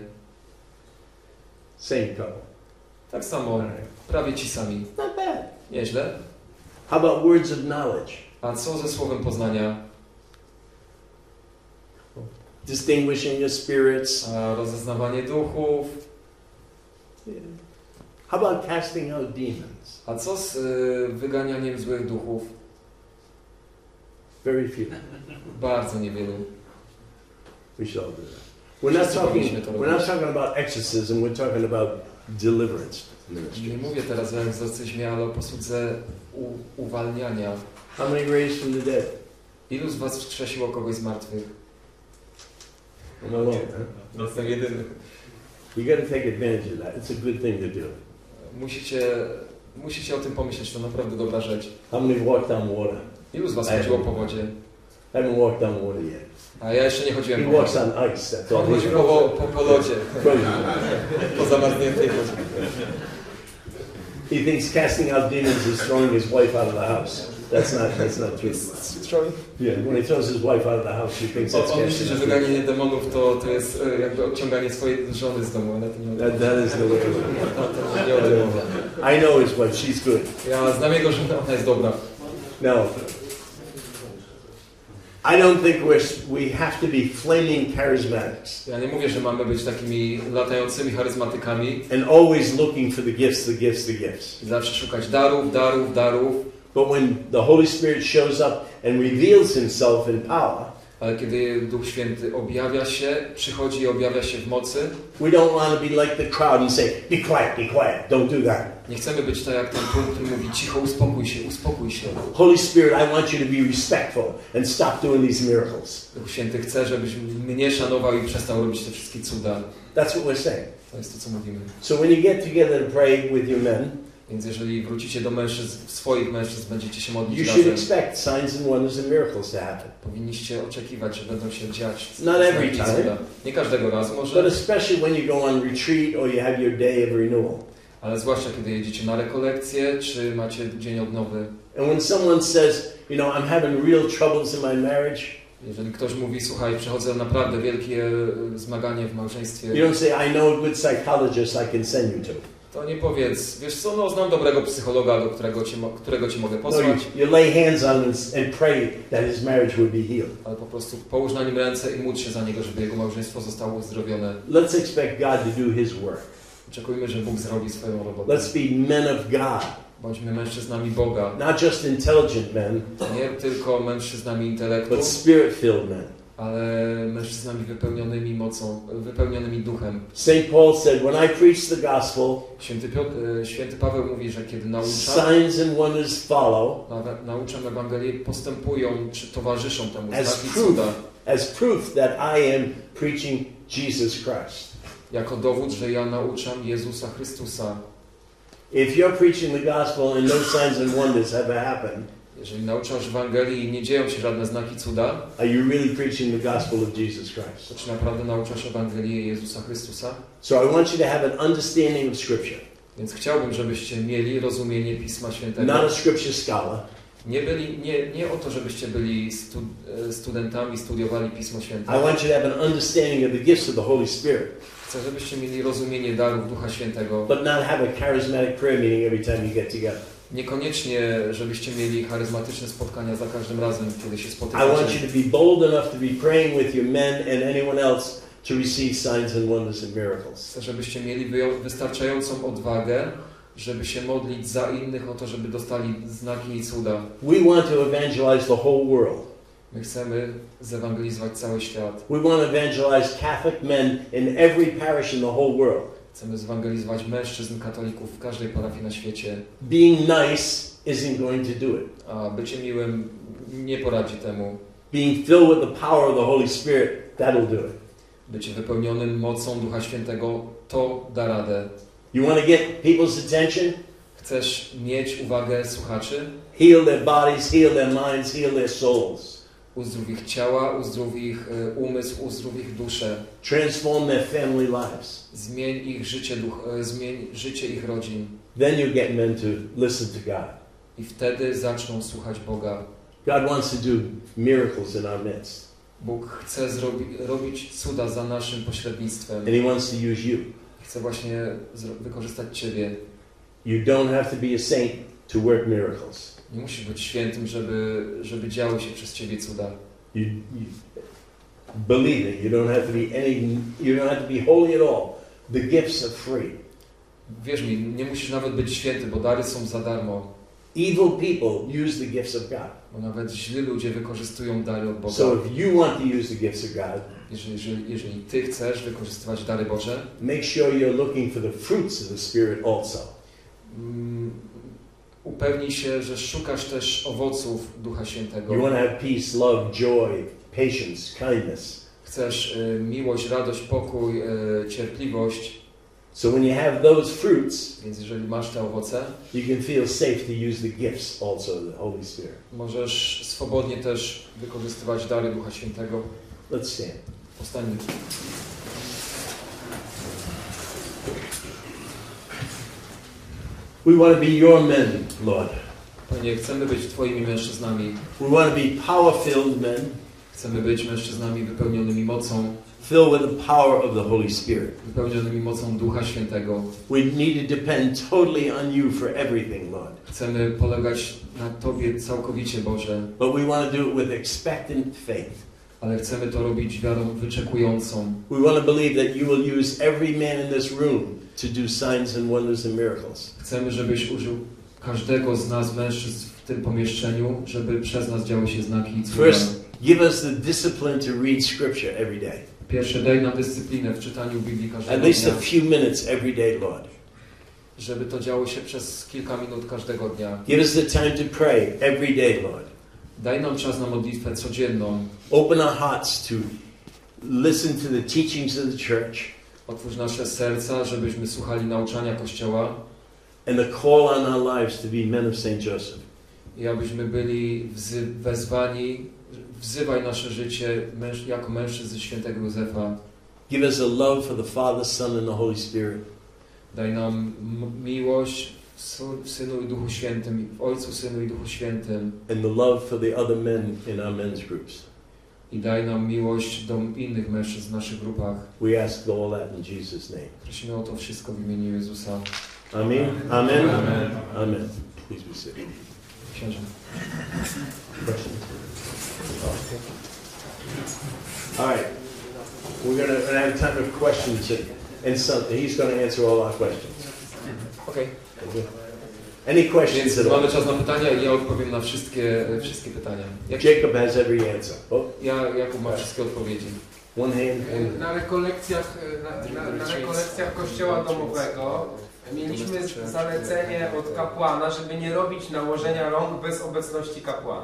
Same couple. Tak samo, prawie ci sami. Not bad. Nieźle. How about words of knowledge? A co ze słowem poznania? Distinguishing the spirits. A rozeznawanie duchów? Yeah. How about casting out demons? A co z wyganianiem złych duchów? Very few. Bardzo niewielu. We should all do that. We're not talking about exorcism, we're talking about deliverance ministry. Nie mówię teraz o egzorcyzmie, ale o posłudze uwalniania. How many raised from the dead? Ilu z was wskrzesiło kogoś z martwych? I'm alone, huh? Jestem jedyny. You got to take advantage of that. It's a good thing to do. Musicie o tym pomyśleć, to naprawdę dobra rzecz. How many walked on water? Ilu z was chodziło po wodzie? I haven't walked on water yet. A ja jeszcze nie chodziłem He po walks wodzie. on ice. That's all. On chodził po lodzie, Frozen. po zamarzniętej wodzie. He thinks casting out demons is throwing his wife out of the house. That's not true. Yeah, when he throws his wife out of the house, he thinks that's On myśli, casting że out demons. wyganianie demonów to jest jakby odciąganie swojej żony z domu, ale to nie That is the way. nie o tym mowa. I know his wife. She's good. Ja znam jego żonę, ona jest dobra. Now, I don't think we have to be flaming charismatics. Ja nie mówię, że mamy być takimi latającymi charyzmatykami. And always looking for the gifts, the gifts, the gifts. I zawsze szukać darów. But when the Holy Spirit shows up and reveals himself in power, ale kiedy Duch Święty przychodzi i objawia się w mocy, we don't want to be like the crowd and say, be quiet, don't do that. Nie chcemy być tak jak ten tłum, który mówi cicho, uspokój się. Holy Spirit, I want you to be respectful and stop doing these miracles. Duch Święty chce, żebyś mnie szanował i przestał robić te wszystkie cuda. That's what we're saying. To jest to, co mówimy. So when you get together to pray with your men, więc jeżeli wrócicie do swoich mężczyzn, będziecie się modlić you razem. should expect signs and wonders and miracles to happen. Powinniście oczekiwać, że będą się dziać Not every time, nie każdego razu może, but especially when you go on retreat or you have your day of renewal. Ale zwłaszcza kiedy jedziecie na rekolekcje, czy macie dzień odnowy. And when someone says, you know, I'm having real troubles in my marriage, jeżeli ktoś mówi, słuchaj, przechodzę naprawdę wielkie zmaganie w małżeństwie, you don't say, I know a good psychologist I can send you to. To nie powiedz, wiesz co, no znam dobrego psychologa, do którego ci mogę posłać. No, you lay hands on him and pray that his marriage would be healed. Ale po prostu połóż na nim ręce i módl się za niego, żeby jego małżeństwo zostało uzdrowione. Let's expect God to do his work. Oczekujmy, że Bóg zrobi swoją robotę. Let's be men of God. Bądźmy mężczyznami Boga. Not just intelligent men, nie tylko mężczyznami intelektu, but spirit-filled men. Ale mężczyznami wypełnionymi mocą, wypełnionymi duchem. St. Paul said, when I preach the gospel, Święty Paweł mówi, że kiedy nauczam, signs and wonders follow, nauczam Ewangelii, postępują czy towarzyszą temu znaki cuda. As proof that I am preaching Jesus Christ. Jako dowód, że ja nauczam Jezusa Chrystusa. If you're preaching the gospel and no signs and wonders have happened, jeżeli nauczasz Ewangelii i nie dzieją się żadne znaki cuda, are you really preaching the gospel of Jesus Christ? To czy naprawdę nauczasz Ewangelię Jezusa Chrystusa? So I want you to have an understanding of Scripture. Więc chciałbym, żebyście mieli rozumienie Pisma Świętego. Not a Scripture scholar. Nie o to, żebyście byli studentami, studiowali Pismo Święte. I want you to have an understanding of the gifts of the Holy Spirit. Chcę, żebyście mieli rozumienie darów Ducha Świętego. But not have a charismatic prayer meeting every time you get together. Niekoniecznie, żebyście mieli charyzmatyczne spotkania za każdym razem, kiedy się spotykacie. I want you to be bold enough to be praying with your men and anyone else to receive signs and wonders and miracles. Chcę, żebyście mieli wystarczającą odwagę, żeby się modlić za innych o to, żeby dostali znaki i cuda. We want to evangelize the whole world. My chcemy zewangelizować cały świat. We want to evangelize Catholic men in every parish in the whole world. Chcemy zewangelizować mężczyzn katolików w każdej parafii na świecie. Being nice isn't going to do it. A bycie miłym nie poradzi temu. Being filled with the power of the Holy Spirit, that'll do it. Bycie wypełnionym mocą Ducha Świętego, to da radę. You want to get people's attention? Chcesz mieć uwagę słuchaczy? Heal their bodies, heal their minds, heal their souls. Uzdrów ich ciała, uzdrów ich umysł, uzdrów ich duszę. Transform their family lives. Zmień ich życie, zmień życie ich rodzin. Then you get men to listen to God. I wtedy zaczną słuchać Boga. God wants to do miracles in our midst. Bóg chce robić cuda za naszym pośrednictwem. And He wants to use you. Chce właśnie wykorzystać Ciebie. You don't have to be a saint to work miracles. Nie musisz być świętym, żeby działy się przez Ciebie cuda. You believe it. You don't have to be holy at all. The gifts are free. Wierz mi, nie musisz nawet być święty, bo dary są za darmo. Evil people use the gifts of God. Bo nawet źli ludzie wykorzystują dary od Boga. So if you want to use the gifts of God, jeżeli Ty chcesz wykorzystywać dary Boże, make sure you're looking for the fruits of the Spirit also. Upewnij się, że szukasz też owoców Ducha Świętego. You want to have peace, love, joy, patience, kindness. Chcesz miłość, radość, pokój, cierpliwość. So when you have those fruits, więc jeżeli masz te owoce, you can feel safe to use the gifts also of the Holy Spirit. Możesz swobodnie też wykorzystywać dary Ducha Świętego. Let's stand. Powstańmy. We want to be your men, Lord. Panie, chcemy być Twoimi mężczyznami. We want to be power-filled men. Chcemy być mężczyznami wypełnionymi mocą. filled with the power of the Holy Spirit. wypełnionymi mocą Ducha Świętego. We need to depend totally on you for everything, Lord. Chcemy polegać na Tobie całkowicie, Boże, But we want to do it with expectant faith. ale chcemy to robić wiarą wyczekującą. We want to believe that you will use every man in this room to do signs and wonders and miracles. Chcemy, żebyś użył każdego z nas, mężczyzn w tym pomieszczeniu, żeby przez nas działy się znaki i cuda. First, give us the discipline to read Scripture every day. Pierwsze, daj nam dyscyplinę w czytaniu Biblii At każdego least dnia, a few minutes every day, Lord. żeby to działo się przez kilka minut każdego dnia. Give us the time to pray every day, Lord. Daj nam czas na modlitwę codzienną. Open our hearts to listen to the teachings of the church Otwórz nasze serca, żebyśmy słuchali nauczania Kościoła and the call on our lives to be men of St. Joseph. i abyśmy byli wezwani, wzywaj nasze życie jako mężczyzn świętego Józefa. Give us a love for the Father, Son, and the Holy Spirit. Daj nam miłość w Synu i Duchu Świętym, w Ojcu, Synu i Duchu Świętym. And the love for the other men in our men's groups. I daj nam miłość do innych mężczyzn w naszych grupach. We ask all that in Jesus' name. Prosimy o to wszystko w imieniu Jezusa. Amen. Amen. Amen. Amen. Please be seated. Księże. Questions? All right. We're going to have time for questions, and he's going to answer all our questions. Okej. Any questions Więc at all? mamy czas na pytania i ja odpowiem na wszystkie pytania. Jacob has every answer. Oh, Jakub ma wszystkie odpowiedzi. one hand. Na rekolekcjach Kościoła Domowego mieliśmy zalecenie od kapłana, żeby nie robić nałożenia rąk bez obecności kapłana.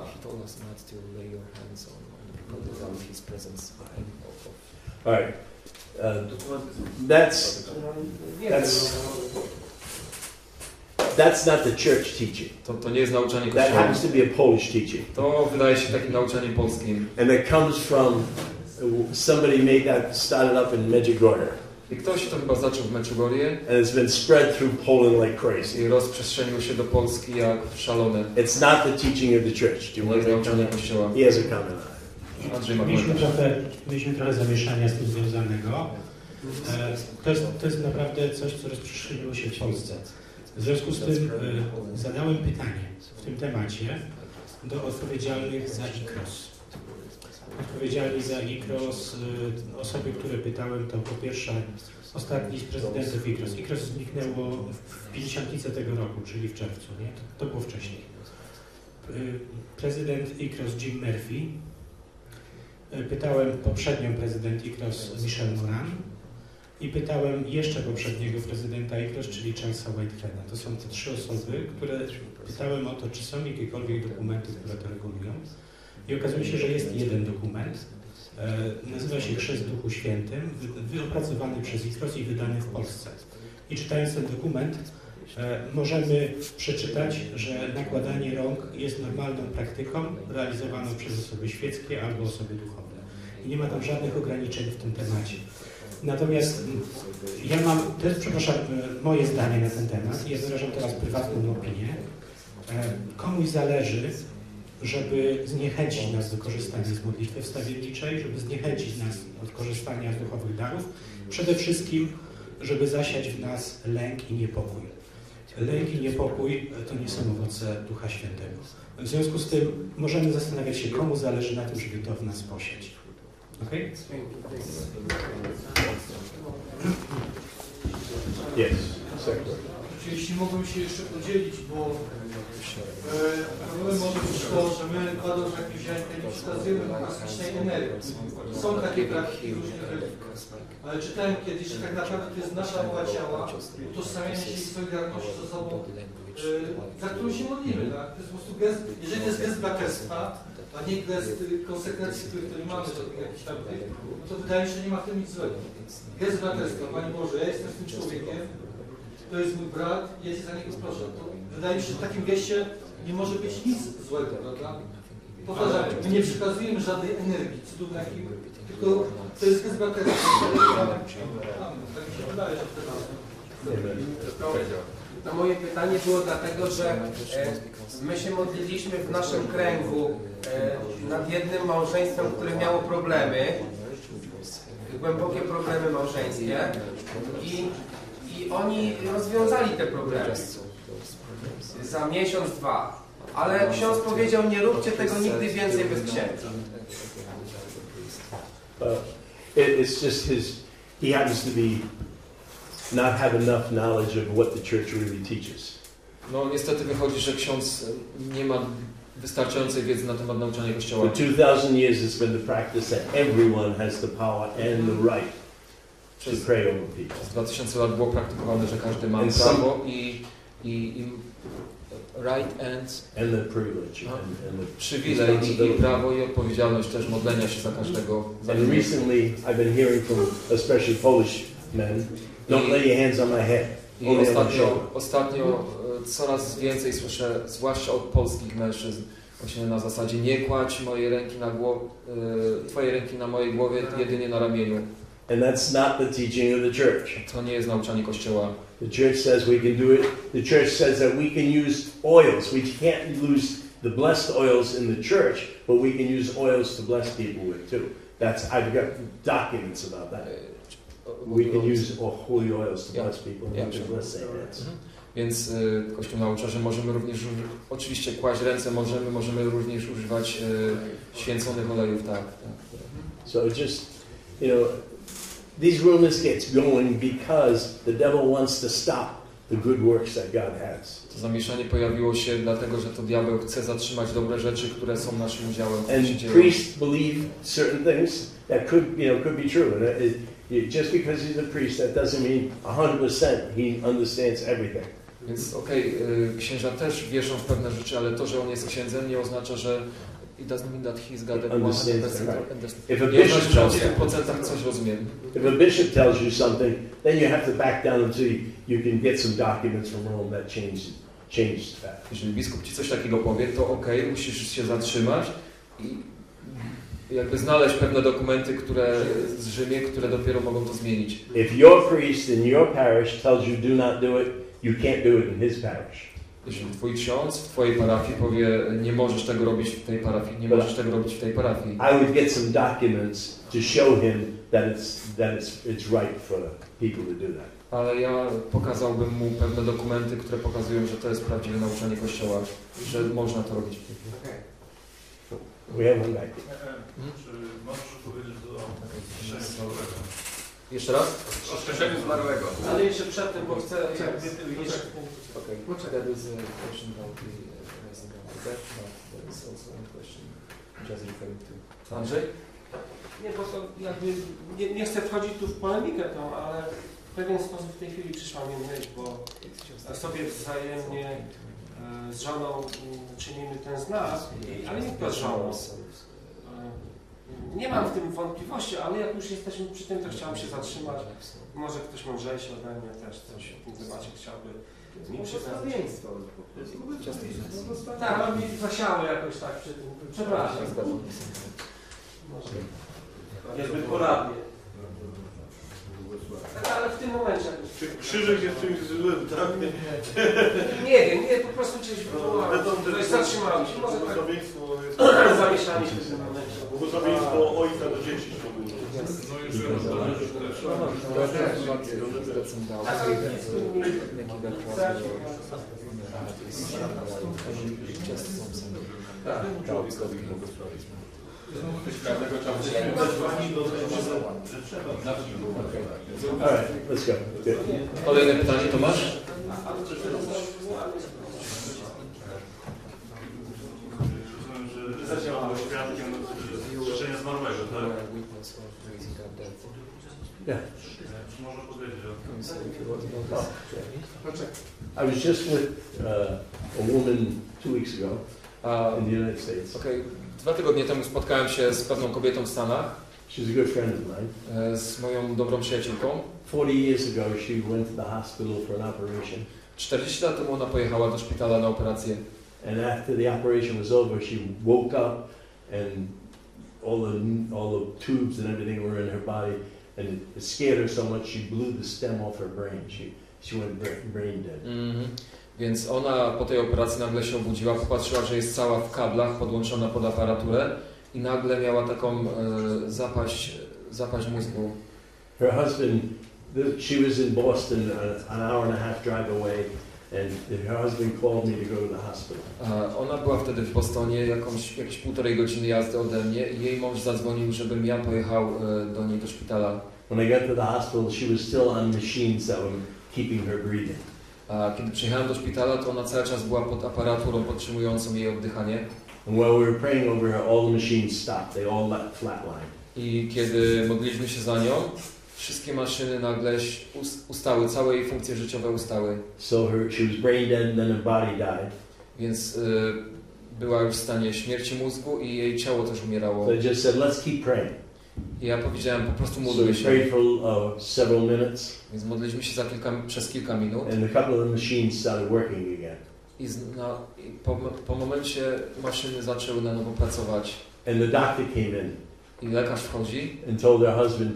All right. That's not the church teaching. To nie jest nauczanie That Kościoła. happens to be a Polish teaching. To wydaje się takim nauczaniem polskim. And it comes from somebody made that, started up in Medjugorje. I ktoś to chyba zaczął w Meczugorje And it's been spread through Poland like crazy. i rozprzestrzenił się do Polski jak szalone. It's not the teaching of the church. Do you Nie want jest to nauczanie comment? Kościoła. He has a comment on it. Andrzej ma Mieliśmy komentarz. trochę zamieszania z tym związanego. To jest naprawdę coś, co rozprzestrzeniło się w Polsce. W związku z tym zadałem pytanie w tym temacie do odpowiedzialnych za IKROS. Odpowiedzialni za IKROS, osoby, które pytałem, to po pierwsze ostatni z prezydentów IKROS. IKROS zniknęło w 50. tego roku, czyli w czerwcu, nie? To było wcześniej. Prezydent IKROS Jim Murphy. Pytałem poprzednią prezydent IKROS Michelle Moran. I pytałem jeszcze poprzedniego prezydenta IKROS, czyli Charlesa Whiteheada. To są te trzy osoby, które pytałem o to, czy są jakiekolwiek dokumenty, które to regulują. I okazuje się, że jest jeden dokument. Nazywa się Chrzest w Duchu Świętym, wyopracowany przez IKROS i wydany w Polsce. I czytając ten dokument, możemy przeczytać, że nakładanie rąk jest normalną praktyką realizowaną przez osoby świeckie albo osoby duchowe. I nie ma tam żadnych ograniczeń w tym temacie. Natomiast ja mam, to jest, przepraszam, moje zdanie na ten temat. Ja wyrażam teraz prywatną opinię. Komuś zależy, żeby zniechęcić nas do korzystania z modlitwy wstawienniczej, żeby zniechęcić nas od korzystania z duchowych darów. Przede wszystkim, żeby zasiać w nas lęk i niepokój. Lęk i niepokój to nie są owoce Ducha Świętego. W związku z tym możemy zastanawiać się, komu zależy na tym, żeby to w nas posiać. Okay? Yes. Jeśli mógłbym się jeszcze podzielić, bo problem może być to, że my badając jakieś ziarnka nie wskazujemy kosmicznej energii. Są takie praktyki różnych religii. Ale czytałem kiedyś, że tak naprawdę to jest nasza mowa ciała, utożsamianie się i solidarność ze sobą, za którą się modlimy. Tak? To jest po prostu gest, jeżeli to jest gest braterstwa, a nie gest konsekwencji, które mamy do jakichś tam tych, no to wydaje mi się, że nie ma w tym nic złego. Gest braterstwa, Panie Boże, ja jestem z tym człowiekiem, to jest mój brat, ja się za niego proszę. To wydaje mi się, że w takim geście nie może być nic złego, prawda? Powtarzam, my nie przekazujemy żadnej energii, cudów jakim, tylko to jest gest braterstwa. Tak mi się wydaje, że No moje pytanie było dlatego, że my się modliliśmy w naszym kręgu nad jednym małżeństwem, które miało problemy głębokie problemy małżeńskie i oni rozwiązali te problemy za miesiąc, dwa. Ale ksiądz powiedział, nie róbcie tego nigdy więcej bez księdza. It's just he happens to be not have enough knowledge of what the church really teaches. No niestety wychodzi, że ksiądz nie ma wystarczającej wiedzy na temat nauczania Kościoła. For 2000 years it's been the practice that everyone has the power and the right to pray over people. Przez 2000 lat było praktykowane, że każdy ma And prawo i right and the privilege and the przywilej i prawo i odpowiedzialność też modlenia się za każdego. And recently I've been hearing from especially Polish men, don't lay your hands on my head. I ostatnio coraz więcej słyszę, zwłaszcza od polskich mężczyzn, właśnie na zasadzie nie kładź moje ręki na Twoje ręki na mojej głowie, jedynie na ramieniu. And that's not the teaching of the church. To nie jest nauczanie Kościoła. The church says we can do it. The church says that we can use oils. We can't use the blessed oils in the church, but we can use oils to bless people with too. I've got documents about that. We can use holy oils to bless people. Let's say that. Więc Kościół naucza, że możemy również oczywiście kłaść ręce, możemy również używać święconych olejów, tak. So just, these rumors get going because the devil wants to stop the good works that God has. To zamieszanie pojawiło się dlatego, że to diabeł chce zatrzymać dobre rzeczy, które są naszym udziałem. And priests believe certain things that could be true. And just because he's a priest, that doesn't mean 100% he understands everything. Więc księża też wierzą w pewne rzeczy, ale to, że on jest księdzem, nie oznacza, że it doesn't mean that he's got 100% Nie oznacza, że on w 100% coś rozumie. If a bishop tells you something, then you have to back down until you can get some documents from Rome that changed that. Jeżeli biskup ci coś takiego powie, to musisz się zatrzymać i jakby znaleźć pewne dokumenty, które z Rzymie, które dopiero mogą to zmienić. If your priest in your parish tells you do not do it, you can't do it in his parish. Jeżeli twój ksiądz w twojej parafii powie, nie możesz tego robić w tej parafii, nie możesz tego robić w tej parafii. I would get some documents to show him that it's right for people to do that. Ale ja pokazałbym mu pewne dokumenty, które pokazują, że to jest prawdziwe nauczanie Kościoła, że można to robić. We have one back. Czy możesz powiedzieć o zmarłego? Jeszcze raz? O wskrzeszeniu zmarłego. Ale jeszcze przed tym, bo chcę... That is a question about the rising of the dead, but there is also one question just referring to... Andrzej? Nie, bo to jakby... Nie chcę wchodzić tu w polemikę tą, ale w pewien sposób w tej chwili przyszła mi myśl, bo sobie wzajemnie z żoną czynimy ten znak, ale nie tylko z żoną. Nie mam w tym wątpliwości, ale jak już jesteśmy przy tym, to chciałem się zatrzymać. Może ktoś mądrzejszy ode mnie też coś w tym temacie chciałby mi przekazać. Tak, ale mi zasiało jakoś tak przy tym. Przepraszam. Może niezbyt poradnie. Tak, ale w tym momencie... Czy krzyżyk jest czymś złym, tak? Nie wiem, po prostu coś wywołało. Zatrzymałem się. Może tak zamieszali się w tym momencie. Błogosławieństwo ojca do dzieci. Tak, All right, let's go. Good. Kolejne pytanie, Tomasz? Rozumiem, że zadziałał świadkiem wskrzeszenia zmarłego, tak? Yeah. Czy można powiedzieć o I was just with a woman 2 weeks ago in the United States. Okej, 2 tygodnie temu spotkałem się z pewną kobietą w Stanach. She's a good friend of mine. Z moją dobrą przyjaciółką. 40 years ago, she went to the hospital for an operation. 40 lat temu ona pojechała do szpitala na operację. And after the operation was over, she woke up and all the tubes and everything were in her body, and it scared her so much she blew the stem off her brain. She went brain dead. Więc ona po tej operacji nagle się obudziła, popatrzyła, że jest cała w kablach, podłączona pod aparaturę i nagle miała taką zapaść zapaść mózgu. Her husband, she was in Boston, an hour and a half drive away, and her husband called me to go to the hospital. Ona była wtedy w Bostonie, jakieś 1,5 godziny jazdy ode mnie i jej mąż zadzwonił, żebym ja pojechał do niej do szpitala. When I got to the hospital, she was still on machines that were keeping her breathing. A kiedy przyjechałem do szpitala, to ona cały czas była pod aparaturą podtrzymującą jej oddychanie. And while we were praying over her, all the machines stopped. They all flatlined. I kiedy modliliśmy się za nią, wszystkie maszyny nagle ustały, całe jej funkcje życiowe ustały. So she was brain dead, and then her body died. Więc była już w stanie śmierci mózgu i jej ciało też umierało. So I just said, let's keep praying. I ja powiedziałem, po prostu So módlmy we się. prayed for several minutes, Więc modliliśmy się przez kilka minut. and a couple of the machines started working again. I po momencie maszyny zaczęły na nowo pracować. And the doctor came in I lekarz wchodzi and told her husband,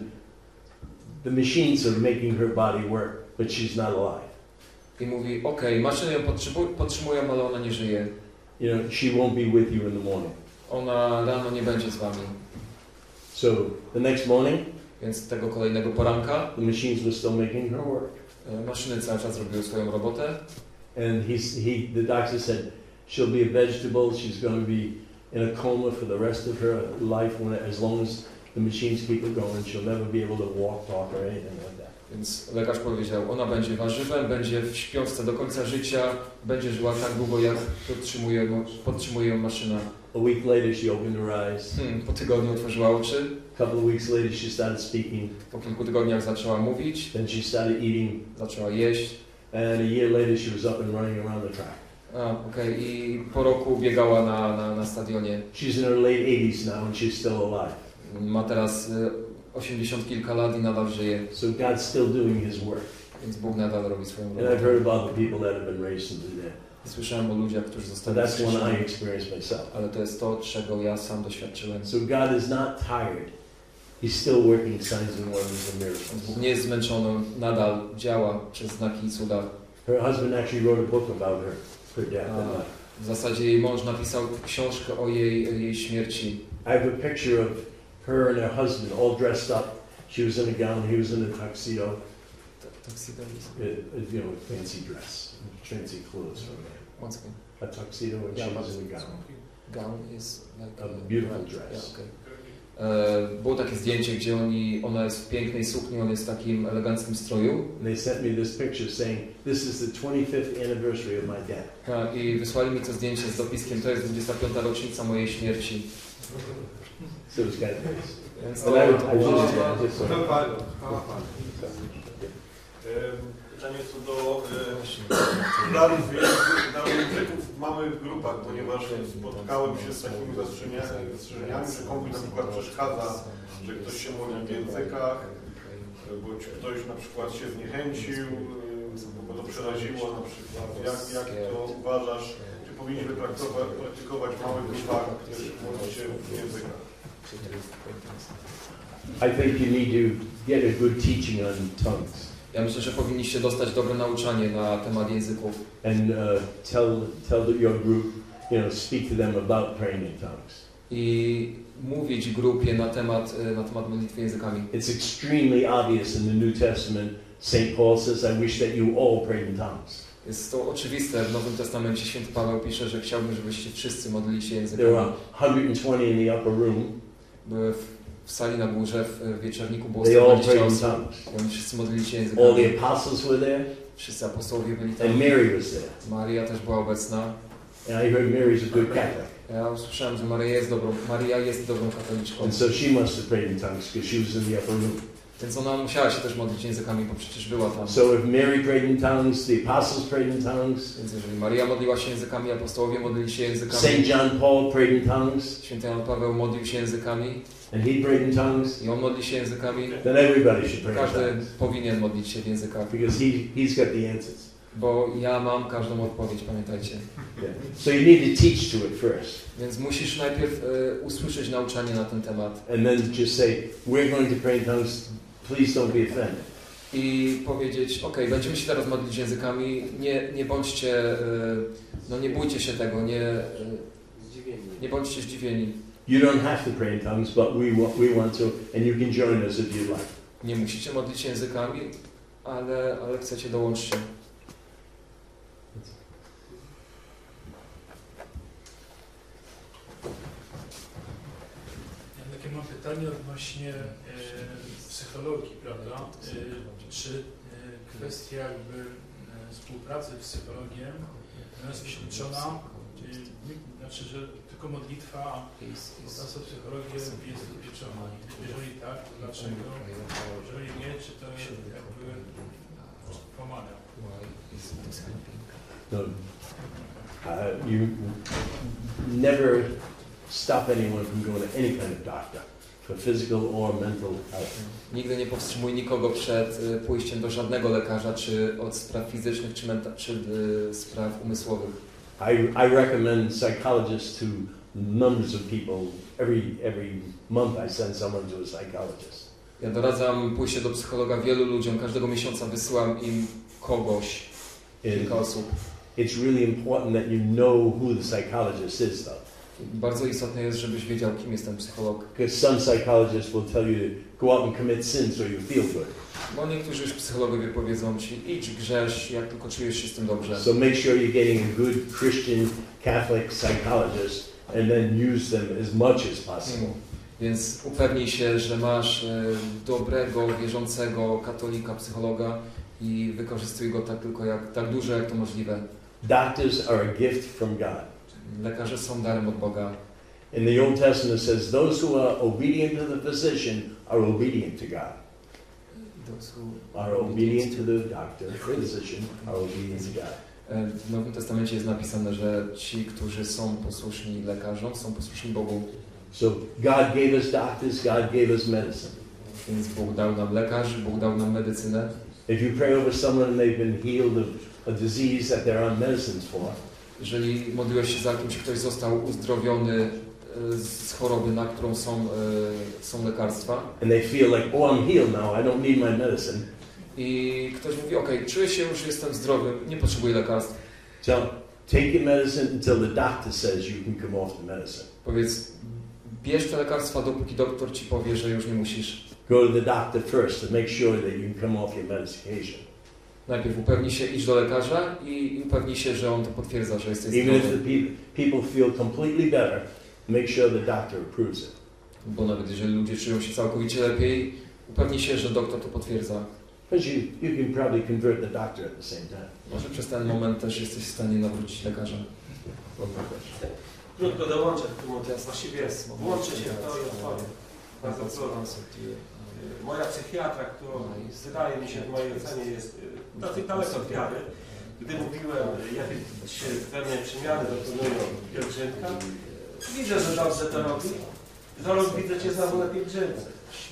the machines are making her body work, but she's not alive. i mówi, okej, maszyny ją podtrzymują, ale ona nie żyje. You know, she won't be with you in the morning. Ona rano nie będzie z wami. So the next morning, Więc tego kolejnego poranka the machines were still making her work. maszyny cały czas robiły swoją robotę. And the doctor said, she'll be a vegetable, she's going to be in a coma for the rest of her life, as long as the machines keep her going, she'll never be able to walk, talk, or anything like that. Więc lekarz powiedział, ona będzie warzywem, będzie w śpiączce do końca życia, będzie żyła tak długo, jak podtrzymuje ją maszyna. A week later, she opened her eyes. Po tygodniu otworzyła oczy, A couple of weeks later, she started speaking. po kilku tygodniach zaczęła mówić, Then she started eating. zaczęła jeść. And a year later, she was up and running around the track. I po roku biegała na stadionie. She's in her late 80s now, and she's still alive. Ma teraz 80 kilka lat i nadal żyje, So God's still doing His work. więc Bóg nadal robi swoją And I've robotę. heard about the people that have been raised into there. Słyszałem o ludziach, którzy So zostali that's one I wskrzeszeni, experienced myself. ale to jest to, czego ja sam doświadczyłem. So God is not tired. He's still working signs and wonders and miracles. Bóg nie jest zmęczony, nadal działa przez znaki i cuda. Her husband actually wrote a book about her death and life. W zasadzie jej mąż napisał książkę o jej śmierci. I have a picture of her and her husband all dressed up. She was in a gown, he was in a tuxedo, you know, fancy dress, fancy clothes from there. Once again. A tuxedo and she was in a gown. Gown is like A beautiful dress. Yeah, okay. Było takie zdjęcie, gdzie ona jest w pięknej sukni, on jest w takim eleganckim stroju. And they sent me this picture saying, this is the 25th anniversary of my death. I wysłali mi to zdjęcie z dopiskiem, to jest 25. rocznica mojej śmierci. So it's kind of nice. Więc And I just Pytanie co do darów języków mamy w grupach, ponieważ spotkałem się z takimi zastrzeżeniami, że komuś na przykład przeszkadza, że ktoś się modli w językach, bądź ktoś na przykład się zniechęcił, bo to przeraziło na przykład. Jak to uważasz? Czy powinniśmy praktykować w małych grupach też modlić się w językach? I think you need to get a good teaching on tongues. Ja myślę, że powinniście dostać dobre nauczanie na temat języków. And tell your group, speak to them about praying in tongues. I mówić grupie na temat modlitwy językami. It's extremely obvious in the New Testament. St. Paul says, I wish that you all prayed in tongues. Jest to oczywiste. W Nowym Testamencie święty Paweł pisze, że chciałbym, żebyście wszyscy modlili się There were językami. 120 in the upper room. Były w sali na górze, w wieczorniku było They all 120 prayed in osób. tongues. I oni wszyscy modlili się All językami. the apostles were there, Wszyscy apostołowie byli tam. and Mary was there. Maria też była obecna. And I heard Mary's a good Catholic. Ja usłyszałem, że Maria jest dobrą katoliczką. And so she must have prayed in tongues because she was in the upper room. Więc ona musiała się też modlić językami, bo przecież była tam. So if Mary prayed in tongues, the apostles prayed in tongues, Więc jeżeli Maria modliła się językami, apostołowie modlili się językami, St. John Paul prayed in tongues, święty Jan Paweł modlił się językami and he prayed in tongues, i on modli się językami, then everybody should pray in każdy tongues powinien modlić się w językach, because he's got the answers. bo ja mam każdą odpowiedź, pamiętajcie. Yeah. So you need to teach to it first, Więc musisz najpierw usłyszeć nauczanie na ten temat and then just say, we're going to pray in tongues, please don't be offended. i powiedzieć, ok, będziemy się teraz modlić językami, nie bądźcie, nie bójcie się tego, nie bądźcie zdziwieni. You don't have to pray in tongues, but we want to, and you can join us if you'd like. Nie musicie modlić się językami, ale chcecie, dołączcie. Ja takie mam pytanie odnośnie psychologii, prawda? Czy kwestia jakby współpracy z psychologiem jest wykluczona, znaczy, że tylko modlitwa, a współpraca z psychologiem jest wykluczona? Jeżeli tak, to dlaczego? Jeżeli nie, czy to jakby pomaga? No, you never stop anyone from going to any kind of doctor for physical or mental health. Nigdy nie powstrzymuj nikogo przed pójściem do żadnego lekarza, czy od spraw fizycznych, czy spraw umysłowych. I recommend psychologists to numbers of people. Every month I send someone to a psychologist. Ja doradzam pójście do psychologa wielu ludziom. Każdego miesiąca wysyłam im kogoś, kilka osób. It's really important that you know who the psychologist is, though. Bardzo istotne jest, żebyś wiedział, kim jest ten psycholog. Because some psychologists will tell you to go out and commit sin so you feel good. Bo niektórzy już psychologowie powiedzą ci, idź grzesz, jak tylko czujesz się z tym dobrze. So make sure you're getting a good Christian Catholic psychologist and then use them as much as possible. Więc upewnij się, że masz dobrego, wierzącego katolika, psychologa i wykorzystuj go tak dużo, jak to możliwe. Doctors are a gift from God. Lekarze są darem od Boga. In the Old Testament says those who are obedient to the physician are obedient to God. Those who Are obedient to the doctor, physician, are obedient to God. W Nowym Testamencie jest napisane, że ci, którzy są posłuszni lekarzom, są posłuszni Bogu. So God gave us doctors, God gave us medicine. Więc Bóg dał nam lekarzy, Bóg dał nam medycynę. If you pray over someone and they've been healed of a disease that they're on medicines for, Jeżeli modliłeś się za kimś, ktoś został uzdrowiony z choroby, na którą są lekarstwa, and they feel like, oh, I'm healed now, I don't need my medicine. i ktoś mówi, okej, czuję się już, jestem zdrowy, nie potrzebuję lekarstw. Tell, take your medicine until the doctor says you can come off the medicine. Powiedz, bierz te lekarstwa, dopóki doktor ci powie, że już nie musisz. Go to the doctor first to make sure that you can come off your medication. Najpierw upewnij się, idź do lekarza i upewnij się, że on to potwierdza, że jesteś Even if zdrowy. the people feel completely better, make sure the doctor approves it. Bo nawet jeżeli ludzie czują się całkowicie lepiej, upewnij się, że doktor to potwierdza. Because you can probably convert the doctor at the same time. Może przez ten moment też jesteś w stanie nawrócić lekarza. Krótko dołączę, właściwie włączę się w to i odpowiem. Bardzo krótko. Moja psychiatra, którą wydaje mi się w mojej ocenie jest dosyć daleko od wiary, gdy mówiłem, jakie się pewne przemiany dokonują pielgrzymka, widzę, że dobrze to robi. Za rok widzę Cię znowu na pielgrzymce.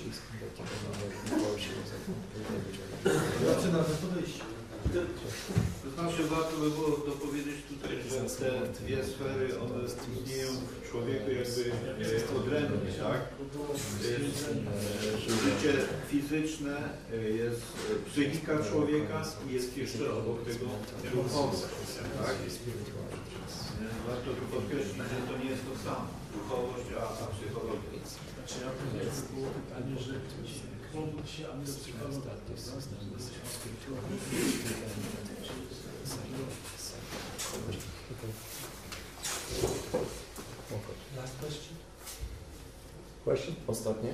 Zaczyna to podejście. To znaczy warto by było dopowiedzieć tutaj, że te dwie sfery one istnieją w człowieku jakby odrębnie, tak? Jest życie fizyczne, jest psychika człowieka i jest jeszcze obok tego duchowość, tak? Warto tu podkreślić, że to nie jest to samo, duchowość, a psychologia. Znaczy ja to było pytanie, że pomóż się, a nie do psychologa. Last question. Question? Ostatnie.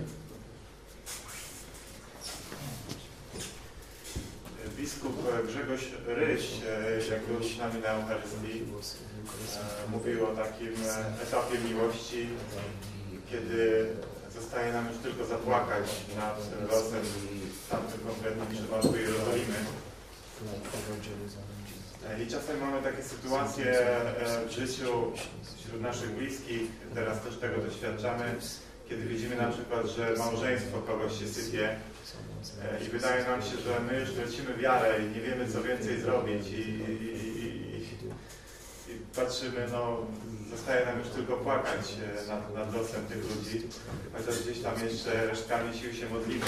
Biskup Grzegorz Ryś, jak był z nami na Eucharystii, mówił o takim etapie miłości, kiedy zostaje nam już tylko zapłakać nad losem tamtym konkretnym przypadku Jerozolimy. I czasem mamy takie sytuacje w życiu wśród naszych bliskich, teraz też tego doświadczamy, kiedy widzimy na przykład, że małżeństwo kogoś się sypie i wydaje nam się, że my już tracimy wiarę i nie wiemy, co więcej zrobić i patrzymy, no zostaje nam już tylko płakać nad losem tych ludzi, chociaż gdzieś tam jeszcze resztkami sił się modlimy.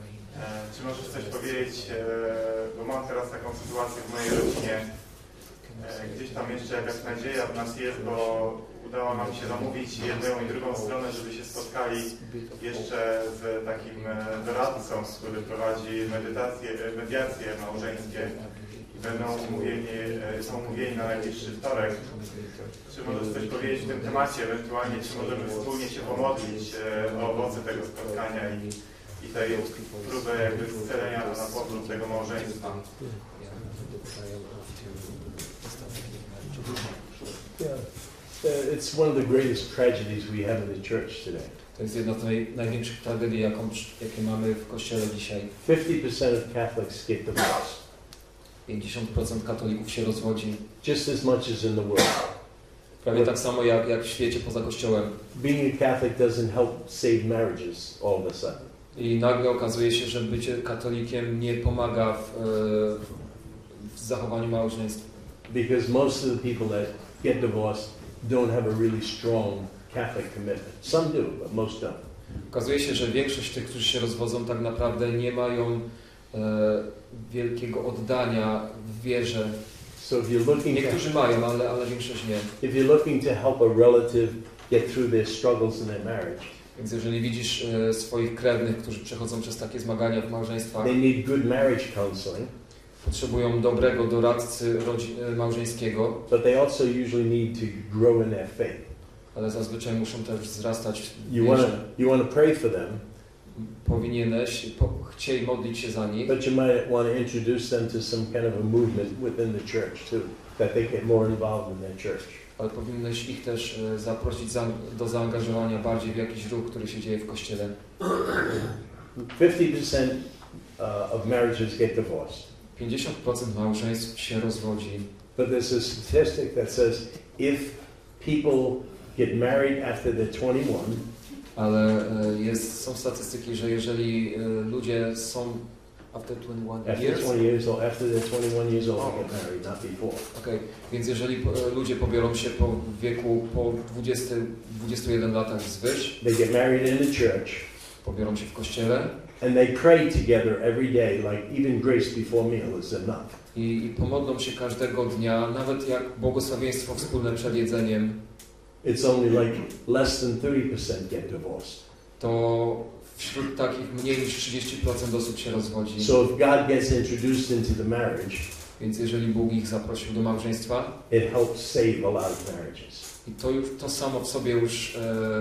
Czy możesz coś powiedzieć, bo mam teraz taką sytuację w mojej rodzinie, gdzieś tam jeszcze jakaś nadzieja w nas jest, bo udało nam się zamówić jedną i drugą stronę, żeby się spotkali jeszcze z takim doradcą, który prowadzi mediacje małżeńskie i są umówieni na najbliższy wtorek. Czy możesz coś powiedzieć w tym temacie, ewentualnie czy możemy wspólnie się pomodlić o owoce tego spotkania i tej próby jakby scalenia na powrót tego małżeństwa? It's one of the greatest tragedies we have in the church today. To jest jedna z największych tragedii, jakie mamy w Kościele dzisiaj. 50% of Catholics get divorced. 50% katolików się rozwodzi. Just as much as in the world. Prawie tak samo jak w świecie poza Kościołem. Being a Catholic doesn't help save marriages all of a sudden. I nagle okazuje się, że bycie katolikiem nie pomaga w zachowaniu małżeństw. Because most of the people that get divorced don't have a really strong Catholic commitment. Some do, but most don't. Okazuje się, że większość tych, którzy się rozwodzą, tak naprawdę nie mają wielkiego oddania w wierze. So if you're looking Niektórzy mają, ale większość nie. if you're looking to help a relative get through their struggles in their marriage, Więc jeżeli widzisz swoich krewnych, którzy przechodzą przez takie zmagania w małżeństwach, they need good marriage counseling, potrzebują dobrego doradcy małżeńskiego, but they also usually need to grow in their faith. ale zazwyczaj muszą też wzrastać w You wierze. want to pray for them, Powinieneś chcieć modlić się za nich, but you might want to introduce them to some kind of a movement within the church too, that they get more involved in their church. ale powinieneś ich też zaprosić do zaangażowania bardziej w jakiś ruch, który się dzieje w Kościele. 50% of marriages get divorced. 50% małżeństw się rozwodzi, But there's a statistic that says if people get married after they're 21, ale są statystyki, że jeżeli ludzie są after 21 years, after they're 21 years old, they get married, not before. Okay. Więc jeżeli ludzie pobiorą się po wieku po 21 latach wzwyż, They get married in the church, pobiorą się w kościele and they pray together every day, like even grace before meal is enough. i pomodlą się każdego dnia, nawet jak błogosławieństwo wspólne przed jedzeniem, It's only like less than 30% get divorced. to wśród takich mniej niż 30% osób się rozwodzi. So if God gets introduced into the marriage, Więc jeżeli Bóg ich zaprosił do małżeństwa, it helps save a lot of marriages. i to samo w sobie już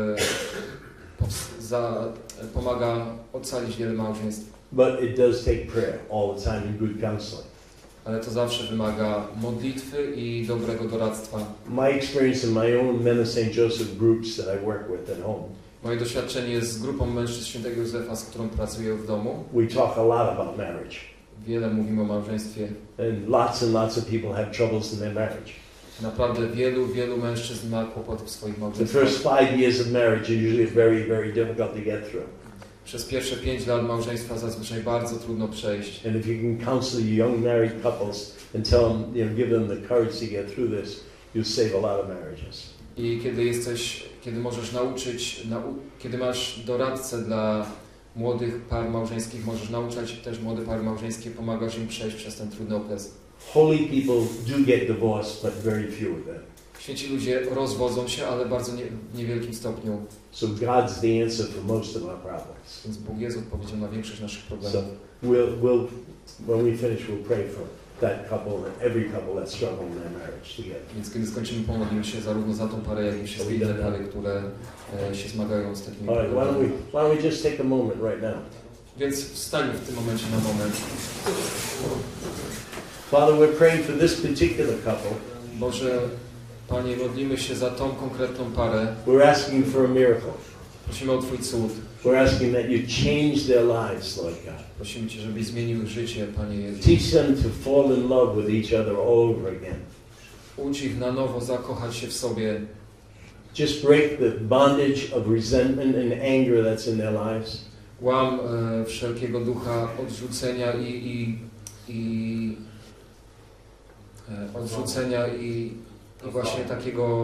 pomaga ocalić wiele małżeństw. But it does take prayer all the time and good counseling. Ale to zawsze wymaga modlitwy i dobrego doradztwa. My experience in my own Men of St. Joseph groups that I work with at home, Moje doświadczenie jest z grupą mężczyzn Świętego Józefa, z którą pracuję w domu. we talk a lot about marriage. Wiele mówimy o małżeństwie. And lots of people have troubles in their marriage. Naprawdę wielu mężczyzn ma kłopoty w swoich The małżeństwach. first 5 years of marriage are usually very, very difficult to get through. Przez pierwsze 5 lat małżeństwa zazwyczaj bardzo trudno przejść. And if you can counsel young married couples and tell them, give them the courage to get through this, you'll save a lot of marriages. I kiedy możesz kiedy masz doradcę dla młodych par małżeńskich, możesz nauczać też młode pary małżeńskie, pomagasz im przejść przez ten trudny okres. Holy people do get divorced, but very few of them. Święci ludzie rozwodzą się, ale bardzo w niewielkim stopniu. So God's the answer for most of our problems. Więc Bóg jest odpowiedzią na większość naszych So problemów. when we finish, we'll pray for that couple and every couple that's struggling in their marriage together. Więc kiedy skończymy, pomodlimy się zarówno za tą parę, jak i wszystkie inne pary, które się zmagają z takimi All right, problemami. why don't we just take a moment right now? Więc wstańmy w tym momencie na moment. Father, we're praying for this particular couple. Boże, Panie, modlimy się za tą konkretną parę. We're asking for a miracle. Prosimy o Twój cud. We're asking that you change their lives, Lord God. Prosimy Cię, żebyś zmienił ich życie, Panie Jezu. Teach them to fall in love with each other all over again. Ucz ich na nowo zakochać się w sobie. Just break the bondage of resentment and anger that's in their lives. Łam wszelkiego ducha odrzucenia i właśnie takiego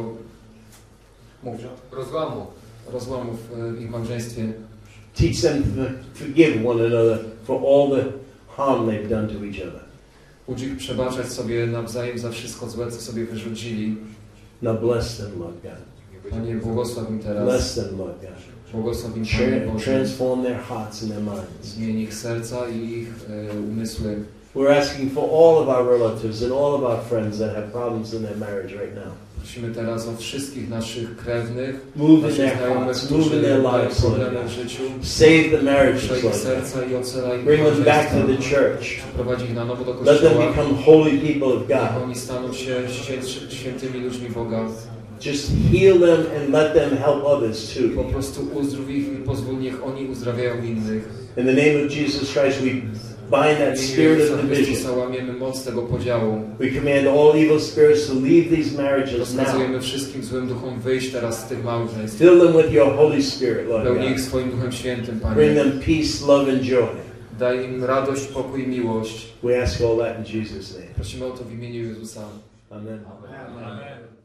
rozłamów w ich małżeństwie. Teach them to forgive one another for all the harm they've done to each other. Ucz ich przebaczać sobie nawzajem za wszystko złe, co sobie wyrzucili. Now bless them, Lord God. Panie, błogosław im teraz. Bless them, Lord God. Błogosław im, Panie Boże. Transform their hearts and their minds. Zmień ich serca i ich umysły. We're asking for all of our relatives and all of our friends that have problems in their marriage right now. Prosimy teraz o wszystkich naszych krewnych, Move in naszych their znajomych, hearts, move in którzy their mają lives, Lord problemy w God. życiu. Save the marriages, Proszę ich Lord God. serca i ocalaj ich. Bring them back to the church. Prowadź ich na nowo do Let them Kościoła. become holy people of Niech God. oni staną się świętymi ludźmi Boga. Just heal them and let them help others Po too. prostu uzdrów ich i pozwól, niech oni uzdrawiają innych. In the name of Jesus Christ, we bind that W imieniu spirit Jezusa of Chrystusa division. łamiemy moc tego podziału. We command all evil spirits to leave these marriages now. Rozkazujemy wszystkim złym duchom wyjść teraz z tych małżeństw. Fill them with your Holy Spirit, Lord Pełnij ich God. swoim Duchem Świętym, Bring Panie. them peace, love, and joy. Daj im radość, pokój i miłość. We ask all that in Jesus' name. Prosimy o to w imieniu Jezusa. Amen. Amen.